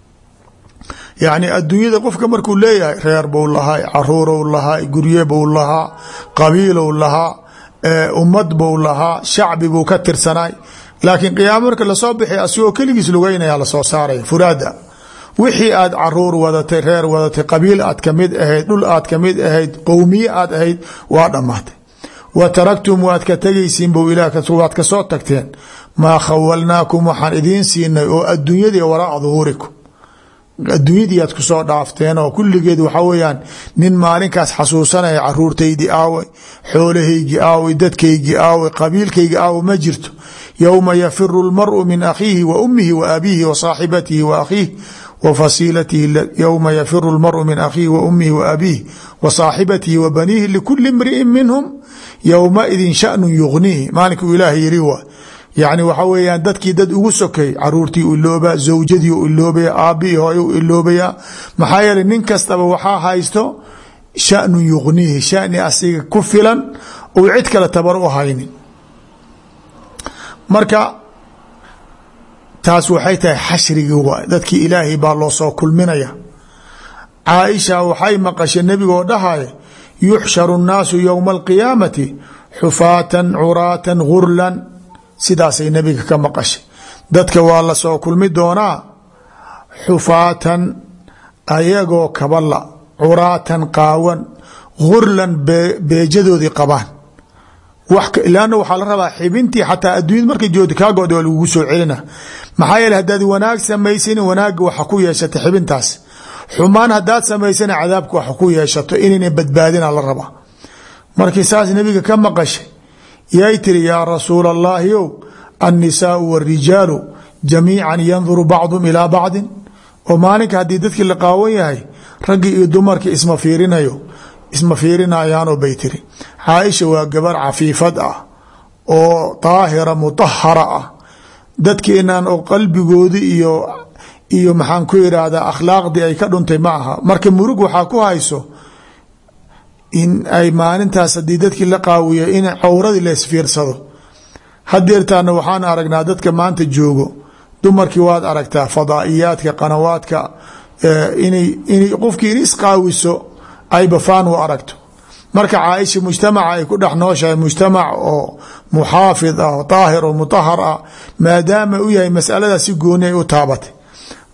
yacni adduunyada qofka markuu leeyahay reer buu lahaa caruurow lahaa gurye buu lahaa qabiilow lahaa ummad buu lahaa shacbi buu ka tirsanaay laakiin qiyaamo marka lasoo bixi asigoo keligiis lugeynaya lasoo saaraya furaada wixii aad caruur wadatay reer wadatay qabiil aad kamid ahayd dhul aad kamid ahayd qowmiye aad ahayd waa dhammaatay wa taraktum waad ka tegaysiin buu ilaah waad ka soo tagteen maa khawalnaakum waxaan idiin siinay oo adduunyadii waraaca duhuurikum adduunyadii aad ku soo dhaafteen oo kulligeed waxaa weeyaan nin maalinkaas xasuusanaya caruurtaydii aaway xoolahaygii aaway dadkaygii aaway qabiilkaygii aaway ma jirto yowma yafiru lmaru min akhiihi wa ummihi wa abiihi wa saaxibatihi wa akhiih wa fasiilatihi yowma yafiru lmaru min akhiihi wa ummihi wa abiihi wa saaxibatihi wa baniihi likuli imri'in minhum yowmaidin shanun yugniihi maalinkuu ilaahay yiri waa yacni waxaa weeyaan dadkii dad ugu sokay caruurtii u iloobaa zawjadii u iloobaya aabbihii hooye u iloobayaa maxaa yeelay nin kastaba waxaa haysto shanun yugniihi shani asiga ku filan ou cid kale tabar u haynin marka taas waxay tahay xashrigii waay dadkii ilaahay baa loo soo kulminaya caaisha waxay maqashay nebigoo dhahaya yuxsharu nnaasu yowma alqiyaamati xufaatan curaatan gurlan sidaasay nebiga ka maqashay dadka waa la soo kulmi doonaa xufaatan ayagoo kabala curaatan qaawan gurlan beejadoodii qabaan lanna waxaa la rabaa xibintii xataa adduunyada markay joogto kaagood waa lagugu soo celina maxaa yeele haddaad wanaag samaysanin wanaagga waxa ku yeeshato xibintaas xumaan haddaad samaysana cadaabka waxa ku yeeshato inayna badbaadina la rabaa markii saas nebiga ka maqashay yay tiri yaa rasuula allahi ow annisaau warijaalu jamiican yanduru bacdum ilaa bacdin oo maalinka haddii dadkii la qaawan yahay raggii iyo dumarkii isma fiirinayo isma fiirinayaanoo bay tiri caaisha waa gabar cafiifad ah oo daahira mutahara ah dadkeenan oo qalbigoodi iyo iyo maxaan ku idhaahdaa akhlaaqdii ay ka dhuntay ma aha marka murug waxaa ku hayso in ay maalintaas haddii dadkii la qaawiyo in cawradii la isfiirsado hadeertaana waxaan aragnaa dadka maanta joogo dumarkii waad aragtaa fadaa'iyaadka qanawaadka inay inay qofkii in isqaawiso ay bafaan u aragto marka caaisha mujtamaca ay ku dhex nooshahay mujtamac oo muxaafid ah daahir oo mutahar ah maadaama u yahay masaladaas si gooni ay u taabatay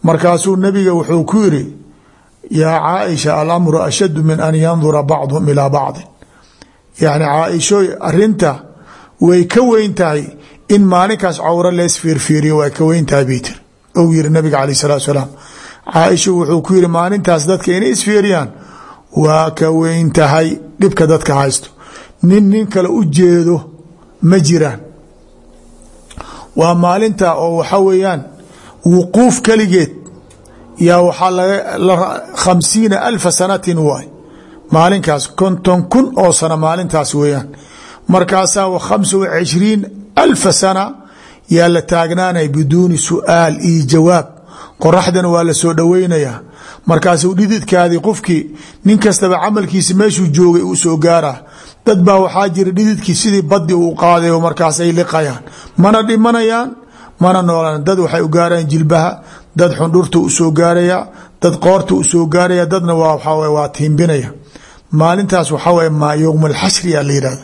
markaasuu nabiga wuxuu ku yiri yaa caaisha alamru ashaddu min an yandura bacduhum ilaa bacdin yani caaishooy arinta way ka weyn tahay in maalinkaas cawro lees fiirfiiriyo way ka weyn tahay bay tiri ou yiri nabiga calayh salatu salaam caaisha wuxuu ku yiri maalintaas dadka inay isfiiriyaan waa ka weyn tahay dhibka dadka haysto nin nin kale u jeedo ma jiraan waa maalinta oo waxa weeyaan wuquuf kaligeed yaa waxaa laga khamsiina alfa sanatin waay maalinkaas konton kun oo sano maalintaas weeyaan markaasaa khamsa wa cishriin alfa sana yaa la taagnaanaya biduuni su'aal iyo jawaab qoraxdana waa la soo dhoweynayaa markaasuu dhididkaadii qofkii nin kastaba camalkiisa meeshuu joogay uu soo gaaraa dad baa waxaa jira dhididkii sidii badi uu qaaday oo markaas ay liqayaan mana dhimanayaan mana noolaan dad waxay u gaarayaan jilbaha dad xundhurta u soo gaaraya dad qoorta u soo gaaraya dadna waa waxaa waa tiimbinaya maalintaas waxaa waye maa yowm alxashri yaa la yidhahda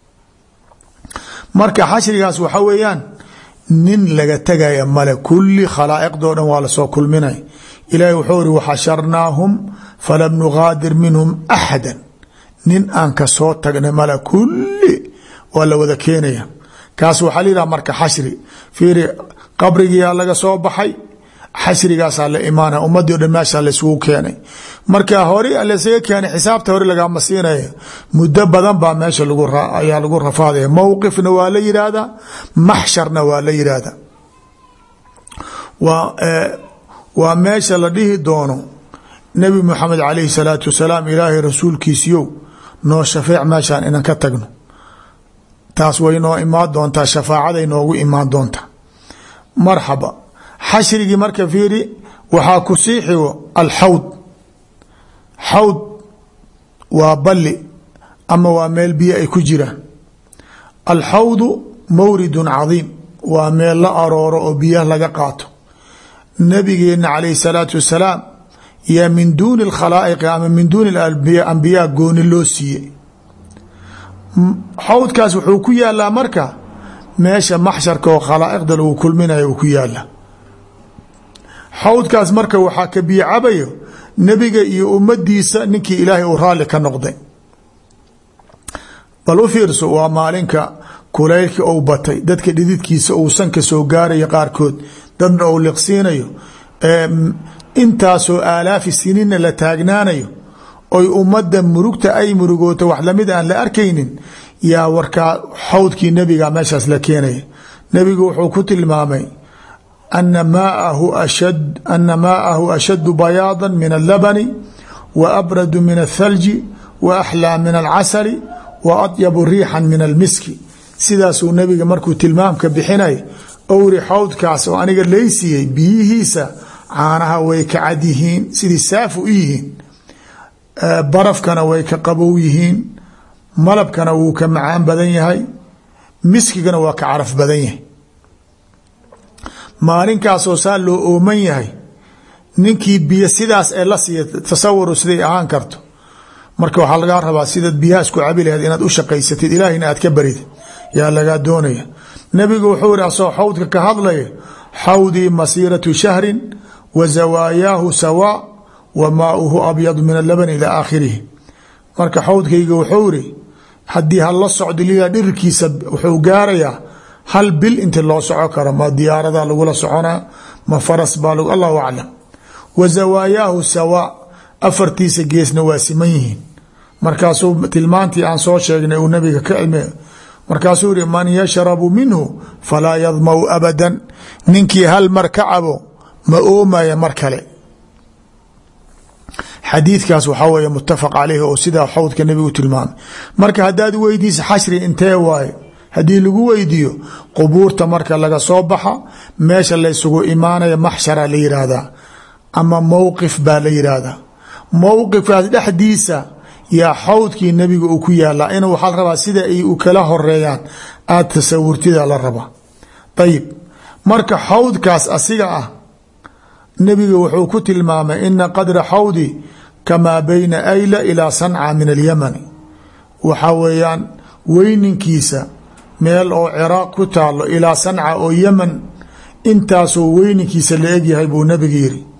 marka xashrigaas waxaa weeyaan nin laga tegaya male kulli khalaa'iqdoo dhan waa lasoo kulminay ilaahay wuxuu iri waxasharnaahum falam nugaadir minhum axada nin aan ka soo tagnay male kulli waa la wada keenaya kaas waxaa la yidhaha marka xashri fiiri qabrigiyaa laga soo baxay xashrigaasaa la imaana ummadii o dhan meeshaa laisugu keenay marka hore lasaga keenay xisaabta hore lagama siinaya muddo badan baa meesha ayaa lagu rafaadaya mowqifna waa la yidhaahdaa maxsharna waa la yidhaahdaa waa meesha la dhihi doono nebi moxamed calayhi salaatu wasalaam ilaahay rasuulkiisiyow noo shafeec meeshaan inaan ka tagno taas way noo imaan doontaa shafaacaday noogu imaan doontaa marxaba xashrigii marka fiiri waxaa ku sii xigo alxawd xawd waa balli ama waa meel biyo ay ku jiraan alxawdu mawridun cadiim waa meel la arooro oo biyaha laga qaato nabigeena calayhi salaatu wasalaam yaa min duuni alkhalaa'iqi ama min duuni ambiyaa gooni loo siiyey xawdkaas wuxuu ku yaalaa marka meesha maxsharka oo khalaa'iqda lagu kulminayo uu ku yaala xawdkaas marka waxaa ka biyo cabayo nebiga iyo ummadiisa ninkii ilaahay uu raalli ka noqday bal u fiirso waa maalinka kulaylka ou batay dadka dhididkiisa uu sanka soo gaarayo qaarkood dadna uu liqsiinayo intaasoo aalaafi siniinna la taagnaanayo oy ummadda murugta ay murugooto wax lamid aan la arkaynin yaa warkaa xawdkii nebiga meeshaas la keenaya nebigu wuxuu ku tilmaamay ana maaahu ashad ana maa'ahu ashaddu bayaada min allabani wa abradu min althalji wa axlaa min alcasali wa atyabu riixan min almiski sidaasuu nebiga markuu tilmaamka bixinay owri xawdkaas oo aniga laysiiyey biyihiisa caanaha way ka cad yihiin sidii saaf u yihiin barafkana way ka qabow yihiin malabkana wuu ka macaan badan yahay miskigana waa ka caraf badan yahay maalinkaasoo saa loo ooman yahay ninkii biyo sidaas ee la siiya tasawuru siday ahaan karto marka waxaa lagaa rabaa sidaad biyaha isku cabi laheed inaad u shaqaysatid ilaahina aad ka barid yaa lagaa doonaya nebigu wuxuu ihi asoo xawdka ka hadlaya xawdii masiiratu shahrin wa zawaayaahu sawaa wa maauhu abyadu min alaban ilaa aakhirihi marka xawdkayga wuxuu ihi haddii hal la socdo liyaa dhirirkiisa wuxuu gaarayaa hal bil inti loo soco karo ma diyaarada lagula soconaa ma faras baa allahu aclam wa zawaayaahu sawaa afartiisa geesna waa siman yihiin markaasuu tilmaantii aan soo sheegnay uu nabiga ka cilmi markaasuu yihi man yashrabu minhu falaa yadmau abadan ninkii hal mar ka cabo ma oomaya mar kale xadiidkaas waxaa weeye muttafaq caleyhi oo sidaa xawdka nabigu tilmaamay marka haddaad weydiisa xashri intee waaye haddii lagu weydiiyo qubuurta marka laga soo baxa meesha laysugu imaanaya maxshara la yidhaahdaa ama mowqif baa la yidhaahdaa mowqifkaas dhexdiisa yaa xawdkii nebiga uu ku yaalaa inuu waxaa la rabaa sida ay u kala horeeyaan aada tasawurtida la rabaa ayib marka xawdkaas asiga ah nebiga wuxuu ku tilmaamay ina qadra xawdi kamaa bayna ayla ilaa sanca min alyamani waxaa weeyaan weyninkiisa meel oo ciraaq ku taalo ilaa sanca oo yeman intaasoo weyninkiisa la egyahay buu nebiga yiri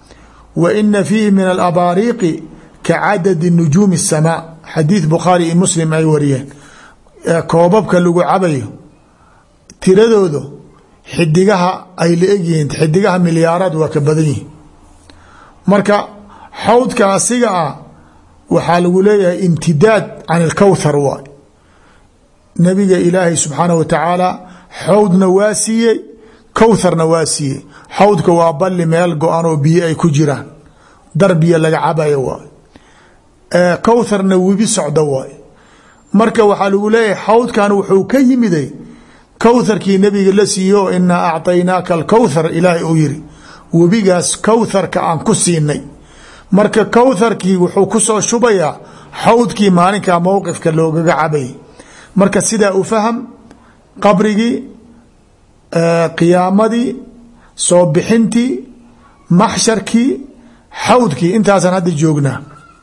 wa ina fiihi min alabaariiqi ka cadadi nujuumi الsamaa xadiid bukhaari iyo muslim ay wariyeen koobabka lagu cabayo tiradooda xidigaha ay la egyihiin xidigaha milyaaraad waa ka badan yihin marka xawdka asiga ah waxaa lagu leeyahay imtidaad can اlkowthar waay nabiga ilaahay subxaanaه wa tacaala xawdna waa siiyey kowtharna waa siiyey xawdka waa balli meel go-an oo biyo ay ku jiraan dar biyo laga cabayo waay kowtharna webi socdo waay marka waxaa lagu leeyahay xawdkan wuxuu ka yimiday kowtharkii nabiga la siiyo inaa acطaynaaka alkowthar ilaahay uu yiri webigaas kowtharka aan ku siinay marka kowtharkii wuxuu ku soo shubayaa xawdkii maalinkaa mowqifka loogaga cabayay marka sidaa u faham qabrigii qiyaamadii soo bixintii maxsharkii xawdkii intaasaan hadda joognaa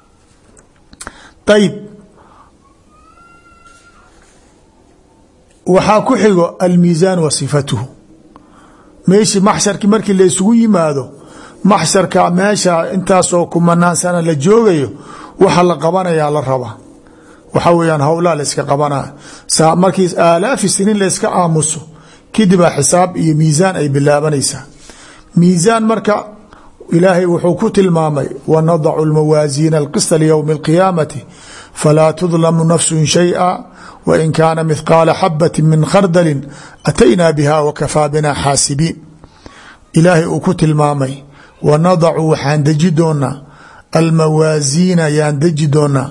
ayib waxaa ku xigo almiisaan wa sifatuhu meeshii maxsharkii markii la isugu yimaado maxsharka meesha intaasoo kumanaan sana la joogayo waxa la qabanayaa la rabaa waxaa weyaan howlaa la iska qabanaya saa markii aalaafi siniin la iska aamuso kadibaa xisaab iyo miisaan ay bilaabanaysaa miisaan marka ilaahay wuxuu ku tilmaamay wanadacu lmawaasiina alqista liywmi اlqiyaamati falaa tudlamu nafsu shayئa wain kaana mithqaala xabati min khardalin ataynaa biha wakafaa bina xaasibiin ilaahay uu ku tilmaamay wanadacu waxaan deji doonaa almawaasiina yaan deji doonaa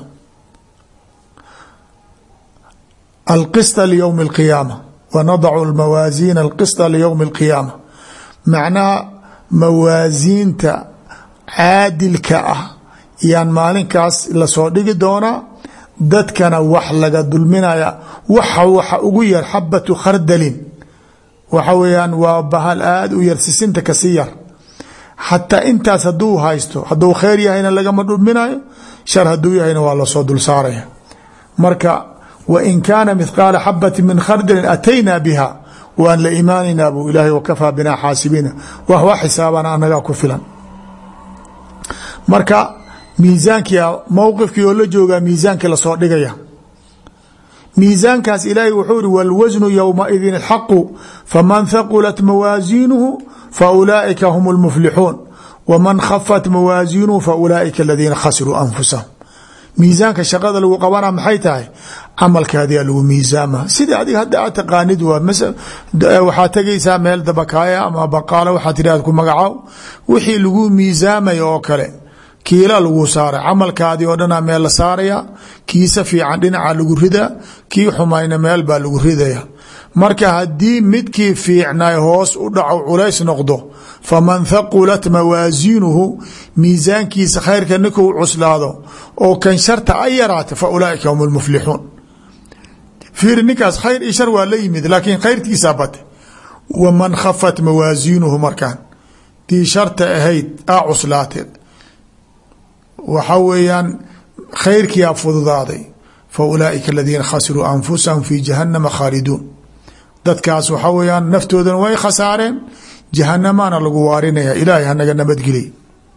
alqisطa liywmi اlqiyaama wanadacu almawaasiina alqisطa liywmi اlqiyaama macnaha mawaasiinta caadilka ah yaan maalinkaas lasoo dhigi doonaa dadkana wax laga dulminaya waxa waxa ugu yar xabatu khardalin waxa weeyaan waa bahal aada u yar sisinta kasi yar xataa intaas hadduu haysto hadduu khayr yahayna lagama dulminayo shar hadduu yahayna waa lasoo dul saaraya marka wain kaana mithqaala xabati min khardalin ataynaa biha waan la imaanaynaa buu ilaahay wakafaa binaa xaasibiina wax waa xisaabana anagaa ku filan marka miisaankii mowqifkii oo la joogaa miisaankii lasoo dhigaya miisaankaas ilaahay wuxuu ihi wاlwasnu ywmaidin اxaqu faman haqulat mawaasiinuhu faulaaئika hum اlmuflixuun waman khafat mawaasiinuhu faulaaئika aladiina khasiruu anfusahum miisaanka shaqada lagu qabana maxay tahay camalkaadiyaa lagu miisaama sidii adiga hadda aad taqaanid waa waxaad tegaysaa meel dabakaaya ama baqaalo waxaad tidhahd ku magacow wixii lagu miisaamaya oo kale kiila lagu saaray camalkaadii oo dhanaa meel la saaraya kiisa fiican dhinaca lagu ridaa kii xumayna meel baa lagu ridaya marka haddii midkii fiicnay hoos u dhaco culays noqdo faman thaqulat mawaasiinuhu miisaankiisa khayrka ninkuu cuslaado oo kan sharta ay yaraata fa ulaaئika hum اlmuflixuun fiiri ninkaas khayr iyo shar waa la yimid laakiin khayrkiisaa bate waman khafat mawaasiinuhu markaan tii sharta ahayd aa cuslaate waxaa weeyaan khayrkiyaa fududaaday fa ulaaئika aladiina khasiruu anfusahum fi jahanama khaaliduun dadkaas waxaa weyaan naftoodana way khasaareen jahanamaana lagu waarinaya ilaahay hanaga nabadgeliy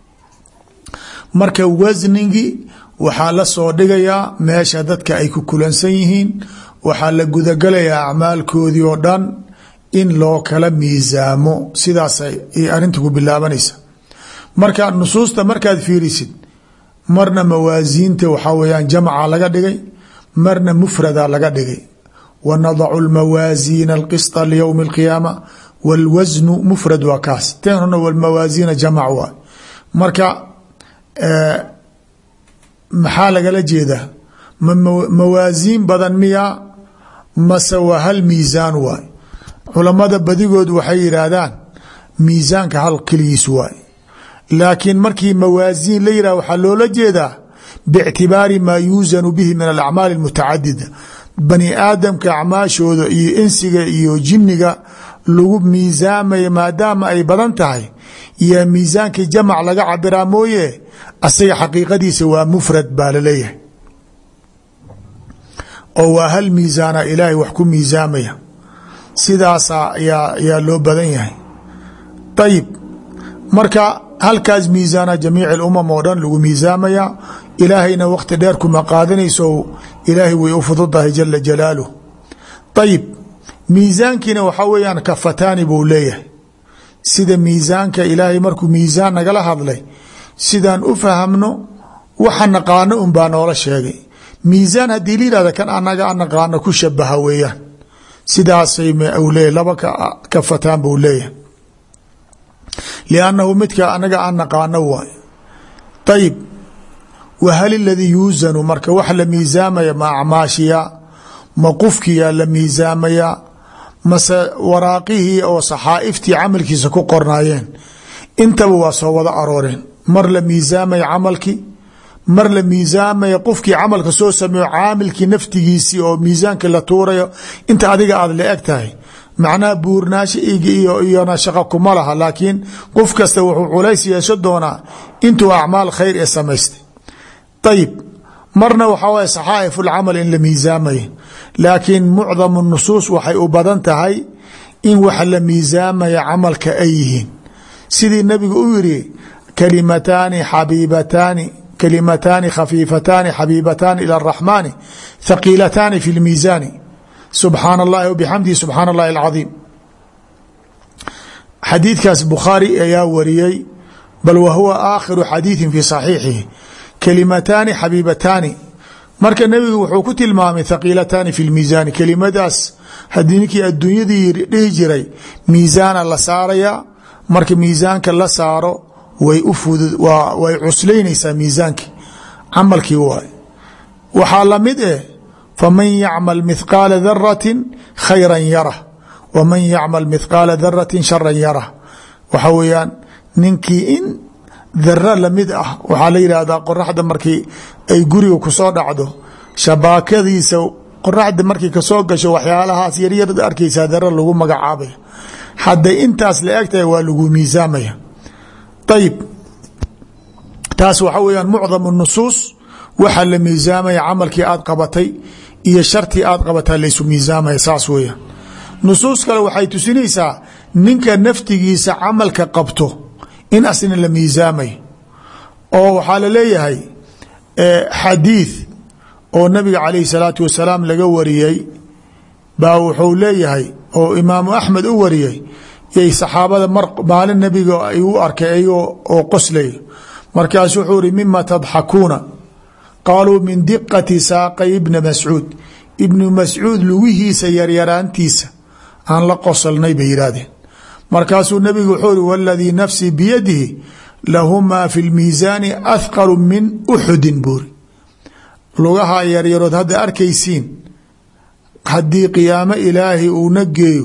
marka wasnigii waxaa la soo dhigayaa meesha dadka ay ku kulansan yihiin waxaa la gudagalayaa acmaalkoodii oo dhan in loo kala miisaamo sidaas ay arinta ku bilaabanaysa marka nusuusta markaad fiirisid marna mawaasiinta waxaa weyaan jamca laga dhigay marna mufrada laga dhigay wanadacu lmawaasiina alqisطa liywmi اlqiyaama wاlwasnu mufrad waa kaas tenhuna wlmawaasiina jamac waay marka maxaa lagala jeedaa mawaasiin badan miya mase waa hal miisaan waay culamada badigood waxay yidhaahdaan miisaanka hal keligiis waay laakiin markii mawaasiin la yihah waxaa loola jeedaa bictibaari maa yuusanu bihi min alacmaali اlmutacadida bani aadamka acmaashooda iyo insiga iyo jinniga lagu miisaamaya maadaama ay badan tahay iyo miisaankii jamac laga cabiraa mooye asaga xaqiiqadiisa waa mufrad baa laleeyahay oo waa hal miisaana ilaahay wax ku miisaamaya sidaasa yaa yaa loo badan yahay ayib marka halkaas miisaana jamiic اlumam oo dhan lagu miisaamaya ilaahayna waqti dheer kuma qaadanayso ilaahay way u fududahay jala jalaaluh ayib miisaankiina waxaa weeyaan kafataani buu leeyahay sida miisaanka ilaahay markuu miisaan nagala hadlay sidaan u fahamno waxa naqaano un baa noola sheegay miisaan haddii la yihahda kan anaga an naqaano ku shabaha weeyaan sidaasay u leeyahy laba kafataan buu leeyahay liannahu midka anaga aan naqaano waayo ayib wahal iladii yuusanu marka wax la miisaamaya ma acmaashiya ma qufkiyaa la miisaamaya mase waraaqihii oo saxaa'iftii camalkiisa ku qornaayeen intaba waa soo wada arooreen mar la miisaamaya camalkii mar la miisaamaya qofkii camalka soo sameeyo caamilkii naftigiisii oo miisaanka la tuurayo inta adiga aad la eg tahay macnaha buurnaashi iyo iyona shaqa kuma laha laakiin qof kasta wuxuu culays yeesho doonaa intuu acmaal khayr ee samaystay ayib marna waxaa waye saxaa'if ulcamal in la miisaamaya laakiin mucdamu nusuus waxay u badan tahay in wax la miisaamaya camalka ay yihiin sidii nabigu u yiri kalimataani xabiibataani kalimataani khafiifataani xabiibataani ila araxmaani thaqiilataani fi lmiisaani subxaana allahi wbixamdihi subxaana allahi alcadiim xadiidkaas bukhaari ayaa wariyey bal wa huwa aakhiru xadiidin fi saxiixihi kalimataani xabiibataani marka nebigu wuxuu ku tilmaamay thaqiilataani fi lmiisaani kelimadaas haddii ninkii adduunyadii dhihi jiray miisaana la saaraya marka miisaanka la saaro way u fudud way cuslaynaysaa miisaankii camalkii waay waxaa lamid eh faman yacmal mithqaala daratin khayran yarah waman yacmal mithqaala daratin sharan yarah waxa weeyaan ninkii in dara lamid ah waxaa la yidhaahdaa qoraxda markii ay guriga kusoo dhacdo shabaakadiisa qoraxda markii kasoo gasho waxyaalahaas yaryar arkaysaa dara lagu magacaabaya hadday intaas la eg tahay waa lagu miisaamaya ayib taas waxa weyaan mucdamu nusuus waxaa la miisaamaya camalkii aad qabatay iyo shartii aad qabataa laysu miisaamaya saas weeyaan nusuus kale waxay tusinaysaa ninka naftigiisa camalka qabto in asna la miisaamay oo waxaa la leeyahay xadiid oo nabiga calayhi salaatu wasalaam laga wariyey baa wuxuu leeyahay oo imaamu axmed u wariyey yay saxaabada maalin nabiga ay u arkay ayagoo oo qoslay markaasu wuxuu iri mima tadxakuuna qaaluu min diqati saaqay ibna mascuud ibnu mascuud lugihiisa yaryaraantiisa aan la qosolnay bay yidhaahdeen markaasuu nabigu wuxuu iri waladii nafsii biyadihi lahumaa fi lmiisaani athqalu min uxudin buuri lugaha yaryarood hadda arkaysiin haddii qiyaamo ilaahay uuna geeyo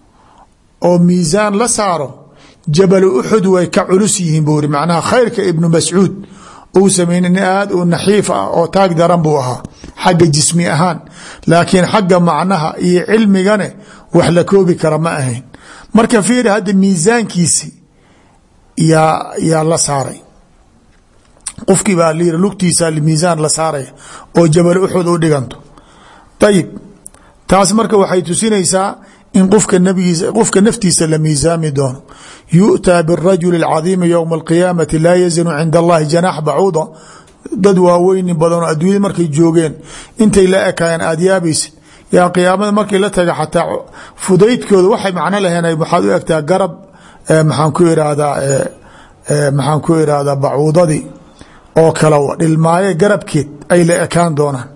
oo miisaan la saaro jabalu uxud way ka culus yihiin buu iri macnaha khayrka ibnu mascuud uu sameynay nin aad u naxiif ah oo taag daran buu ahaa xagga jismi ahaan laakiin xagga macnaha iyo cilmigane wax la koobi kara ma ahayn marka fiiri hadda miisaankiisi yaa yaa la saaray qofkii baa layiri lugtiisa miisaan la saaraya oo jabal uxud u dhiganto ayib taas marka waxay tusinaysaa in qofka nabigiisa qofka naftiisa la miisaami doono yu'taa birajuli alcadiimi yowma alqiyaamati laa yazinu cinda allahi janaax bacuuda dad waaweyni badan oo adduunyada markay joogeen intay la ekaayeen aada yaabaysid yaa qiyaamada markii la taga xataa fudaydkooda waxay macno laheen waxaad u egtaa garab maxaan ku irahdaa maxaan ku irahdaa bacuudadii oo kale dhilmaaye garabkeed ay la ekaan doonaan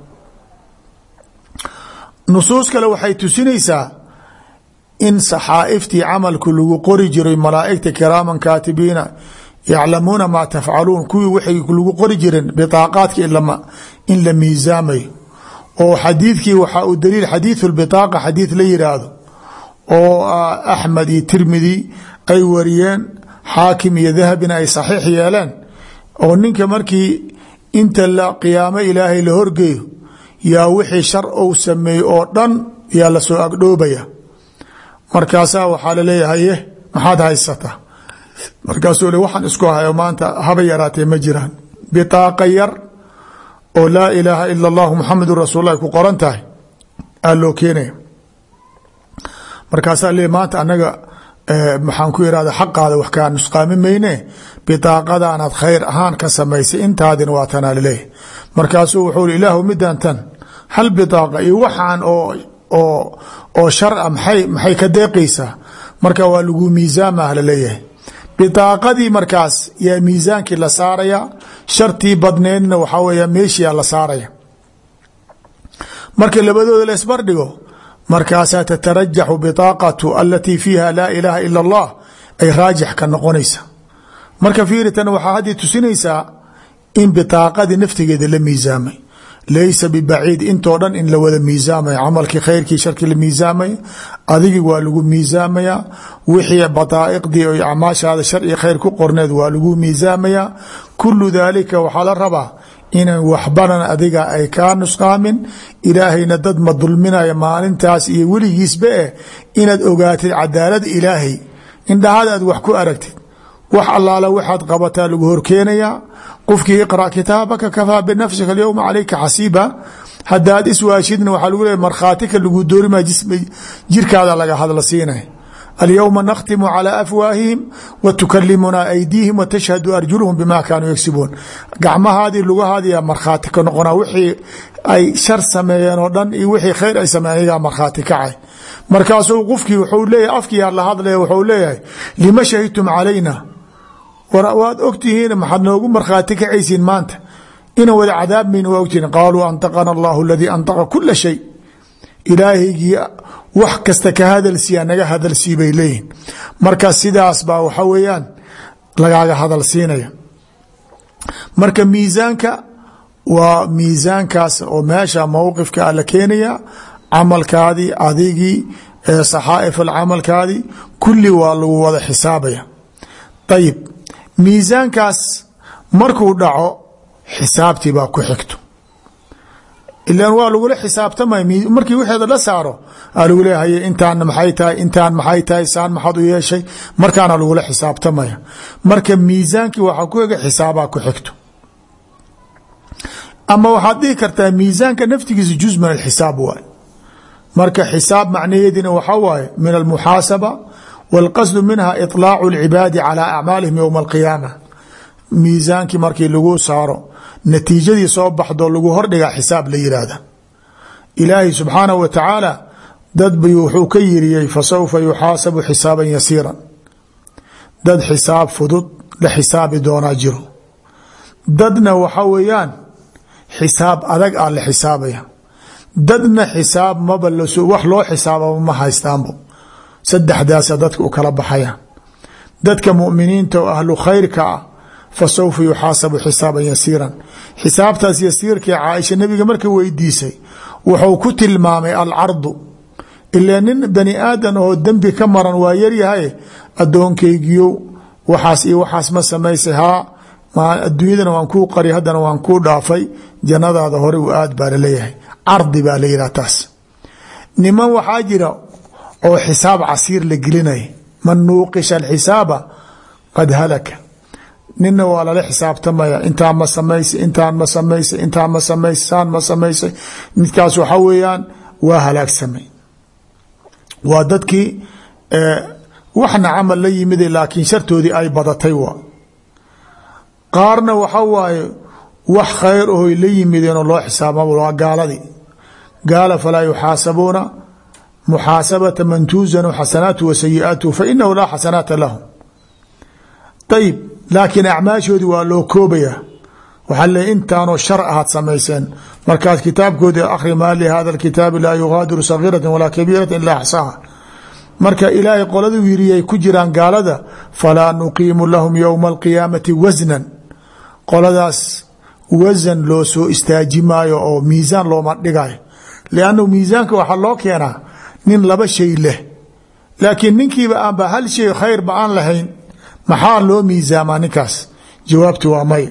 nusuus kale waxay tusinaysaa in saxaa'iftii camalku lagu qori jiray malaa'igta kiraaman kaatibiina yaclamuuna maa tafcaluun kuwii waxay lagu qori jireen biطaaqaadka in la miisaamayo oo xadiidkii waxaa uu daliil xadiiثu اlbiطaaqa xadiid la yiraahdo oo axmed iyo tirmidi ay wariyeen xaakim iyo dahabina ay saxiix yeeleen oo ninka markii inta la qiyaamo ilaahay la horgeeyo yaa wixii shar ou sameeyey oo dhan yaa lasoo agdhoobaya markaasaa waxaa laleeyahay maxaad haysataa markaasuu le waxaan isku hayo maanta haba yaraatee ma jiraan bitaaqa yar oo laa ilaaha ila allahu muxamedun rasuul lah ku qoran tahay aa loo keenaya markaasaa le maanta anaga maxaan ku irahda xaqaada wax kaa nusqaami mayne bitaaqadaanaad khayr ahaan ka samaysay intaadina waa tanaa laleeyahy markaasuu wuxuu i ilaahu midaan tan hal bitaaqa iyo waxaan oo oo oo shar a maxay maxay ka deeqaysaa marka waa lagu miisaamah laleeyahay bitaaqadii markaas yaa miisaankii la saaraya shartii badneedna waxaa weeya meeshiyaa la saaraya marka labadooda la isbardhigo markaasaa tatarajaxu bitaaqatu alatii fiiha laa ilaaha ila allah ay raajix ka noqonaysa marka fiiritan waxaa haddii tusinaysaa in bitaaqadii naftigeeda la miisaamay laysa bibaciid intoo dhan in la wada miisaamaya camalkii khayrkii sharkii la miisaamaya adigii waa lagu miisaamaya wixii bataa'iqdii o acmaashaada shar iyo khayr ku qorneed waa lagu miisaamaya kulu daalika waxaa la rabaa inaan waxbanan adiga ay kaa nusqaamin ilaahayna dad ma dulminaya maalintaas iyo weligiisba eh inaad ogaatid cadaalada ilaahay indhahada aad wax ku aragtid wax allaala waxaad qabataa lagu horkeenayaa qofkii iqra' kitaabaka kafaa binafsika alyowma calayka xasiiba haddaad iswaashidna waxaa lagu leeyahy markhaatika lagu doorima jirkaada laga hadla siinay alyowma nakhtimu calaa afwaahihim wa tukalimunaa aydiihim wa tashhadu arjuluhum bima kaanuu yagsibuun gacmahaadii lugahaadiyaa markhaati ka noqonaa wixii ay shar sameeyeen oo dhan iyo wixii khayr ay sameeyeen ayagaa markhaati kacay markaasuu qofkii wuxuu leeyahay afkiyaa la hadlaya wuxuu leeyahay lima shahidtum calayna waad ogtihiin maxaad noogu markhaati kacaysiin maanta inaan wada cadaabmayna waa ogtihiin qaaluu antaqana allahu aladii antaqa kula shay ilaahaygii wax kasta ka hadalsiiya naga hadalsii bay leeyihin marka sidaas baa waxa weeyaan lagaaga hadal siinaya marka miisaanka waa miisaankaas oo meesha mowqifka la keenaya camalkaadii adigii saxaa'if alcamalkaadii kulli waa lagu wada xisaabaya ayib miisaankaas markuu dhaco xisaabtii baa ku xigto ilaan waa lagula xisaabtamay markii wixeeda la saaro aa lagu leeyahay intaana maxay tahay intaan maxay tahay saan maxaad u yeeshay markaana lagula xisaabtamaya marka miisaankii waxaa ku ega xisaabaa ku xigto ama waxaad dhihi kartaa miisaanka naftigiisa juz min alxisaab waay marka xisaab macnaheedina waxaa waaye min almuxaasaba wاlqasdu minha iطlaacu اlcibaadi calى acmaalihim ywma alqiyaama miisaankii markii lagu saaro natiijadii soo baxdo lagu hordhigaa xisaab la yihahda ilaahay subxaanaه wa tacaala dad bay wuxuu ka yiriyey fasawfa yuxaasabu xisaaban yasiira dad xisaab fudud la xisaabi doonaa jiro dadna waxa weeyaan xisaab adag aa la xisaabaya dadna xisaab maba wax loo xisaababa ma haystaanbo saddexdaasa dadka u kala baxayaan dadka muminiinta oo ahlu khayrka ah fasawfa yuxaasabu xisaaban yasiiran xisaabtaas yasiirkii caaisha nabiga marka weydiisay wuxuu ku tilmaamay alcardu ilaa nin bani aadan oo dembi ka maran waa yaryahay addoonkaygiyo waxaas iyo waxaas ma samaysay haa adduunyadana waan kuu qari haddana waan kuu dhaafay jannadaada hore u aad baa laleeyahay cardi baa la yidhah taas niman waxaa jira oo xisaab casiir la gelinaya man nuuqisha alxisaaba qad halaka nina waa lala xisaabtamaya intaan ma samaysay intaan ma samaysay intaan ma samaysay saan ma samaysay midkaas waxaa weeyaan waa halaagsamay waa dadkii waxna camal la yimid laakiin shartoodii ay badatay waa qaarna waxa waaye wax khayr ahoy la yimideenoo loo xisaabama waa gaaladii gaala falaa yuxaasabuuna muxaasabata man tuusanu xasanaatu wa sayi'aatuhu fa inahu laa xasanaata lahum ayib laakiin acmaashoodii waa loo koobaya waxaa leey intaanoo shar ahaad samayseen markaas kitaabkoodii akhri maa li hada alkitaabi laa yugaadiru sagiirata walaa kabiirata ilaa axsaaha marka ilaahay qoladuu yiriyay ku jiraan gaalada falaa nuqiimu lahum yowma alqiyaamati wasnan qoladaas wasan loo soo istaaji maayo oo miisaan looma dhigayo liannahu miisaanka waxaa loo keenaa nin laba shay leh laakiin ninkiiba aanba hal shay khayrba aan lahayn maxaa loo miisaamaa ninkaas jawaabtu waa may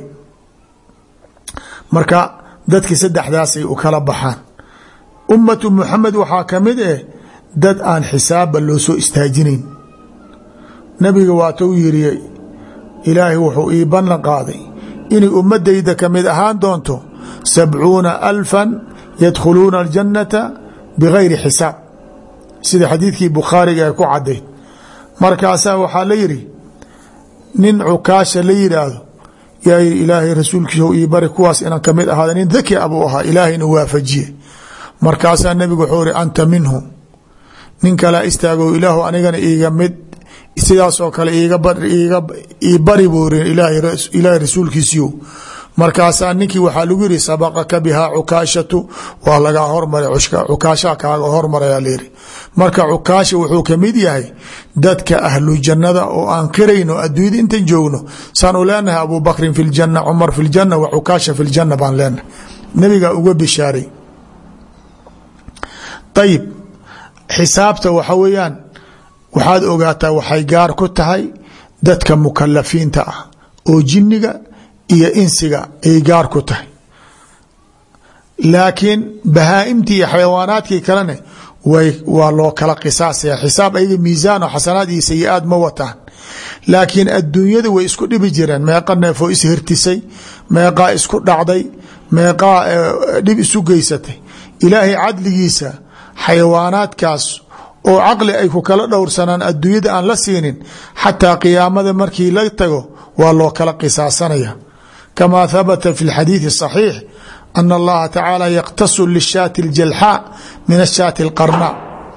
marka dadki saddexdaasay u kala baxaan ummatu muxamed waxaa ka mid eh dad aan xisaabba loo soo istaajinayn nabiga waata u yiriyey ilaahay wuxuu ii ballan qaaday inay ummadayda ka mid ahaan doonto sabcuuna alfan yadkhuluuna aljannata bigayri xisaab sida xadiidkii bukhaariga ay ku cadayd markaasaa waxaa la yidhi nin cukaasha la yidhaahdo yaa yidhi ilaahay rasuulkiisa ii bari kuwaas inaan kamid ahaada nin daki abuu ahaa ilaahayna waafajiye markaasaa nebigu wuxuu ihi anta minhu nin kalaa istaago ilaahu anigana iiga mid sidaasoo kale ii bari buu iri ilaahay rasuulkiisiyo markaasaa ninkii waxaa lagu yihi sabaqaka bihaa cukaashatu waa lagaa hormaray cukaashaa kaaga hormarayaa layidhi marka cukaasha wuxuu kamid yahay dadka ahlu jannada oo aan qirayno adduunyada intan joogno saan u leenahay abu bakrin fi ljanna cumar fi ljanna wa cukaasha fi ljanna baan leenahay nabigaa uga bishaaray ayib xisaabta waxa weeyaan waxaad ogaataa waxay gaar ku tahay dadka mukalafiinta ah oo jinniga iyo insiga ay gaar ku tahay laakiin bahaa'imtii iyo xayawaanaadkii kalene way waa loo kala qisaasaya xisaab ayaga miisaan oo xasanaad iyo sayi-aad ma wataan laakiin adduunyada way isku dhibi jireen meeqa neefoo ishirtisay meeqaa isku dhacday meeqaa dhib isu geysatay ilaahay cadligiisa xayawaanaadkaas oo caqli ay ku kala dhowrsanaan adduunyada aan la siinin xataa qiyaamada markii la tago waa loo kala qisaasanaya kama habata fi اlxadiiثi الصaxiix ana اllaha tacaala yaktasu lishaati اljalxaa min ashaati اlqarnaa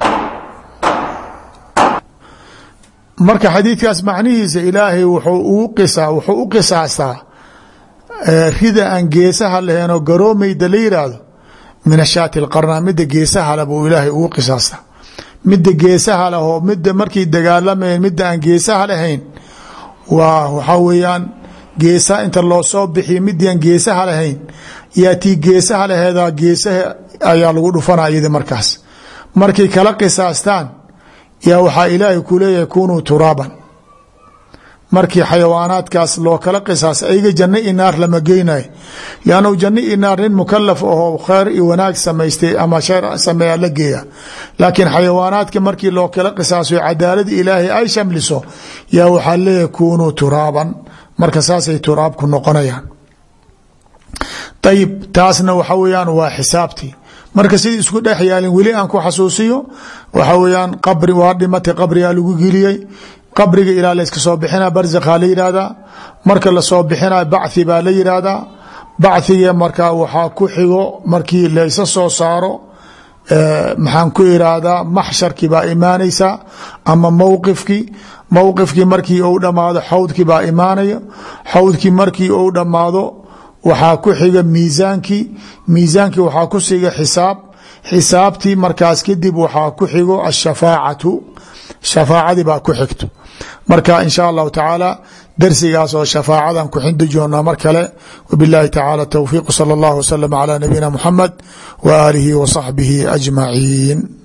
marka xadiidkaas macnihiisa ilaahay wuxuu u qisaastaa rida aan geesaha lahayn oo garoomayda la yidhaahdo min ashaati اlqarnaa midda geesaha le buu ilaahay ugu qisaastaa midda geesaha leh oo midda markay dagaalamayn midda aan geesaha lahayn waa waxaa weeyaan geesaha inta loo soo bixiyo midii aan geesaha lahayn yaa tii geesaha laheedaa geesaha ayaa lagu dhufanaa iyada markaas markay kala qisaastaan yaa waxaa ilaahay ku leeyahay kunuu turaaban markii xayawaanaadkaas loo kala qisaasa ayaga janno i naar lama geynayo liannu janno i naar nin mukalaf ahoo kheyr iyo wanaag samaystay ama shar sameeyaa la geeya laakiin xayawaanaadka markii loo kala qisaaso cadaalada ilaahay ay shamliso yaa waxaa leeyahay kunuu turaaban marka saasay turaabku noqonayaan ayib taasna waxa weyaan waa xisaabtii marka sidii isku dhex yaalin weli aan ku xasuusiyo waxa weyaan qabri waa dhimatay qabrigaa lagu geliyey qabriga ilaa layska soo bixina barzakhaa la yidhaahdaa marka lasoo bixina bachi baa la yidhaahdaa bachiga markaa waxaa ku xigo markii laysa soo saaro maxaan ku iraahdaa maxsharkii baa imaanaysaa ama mowqifkii mowqifkii markii uu dhammaado xawdkii baa imaanaya xawdkii markii uu dhammaado waxaa ku xiga miisaankii miisaankii waxaa ku siga xisaab xisaabtii markaas kadib waxaa ku xigo ashafaacatu shafaacadii baa ku xigto marka in sha allahu tacaala darsigaas oo shafaacadan ku xindi joonaa mar kale wabilahi tacaala towfiiq salى اllah wslm calى nabiyina muxamed wa aalihi wa saxbihi ajmaciin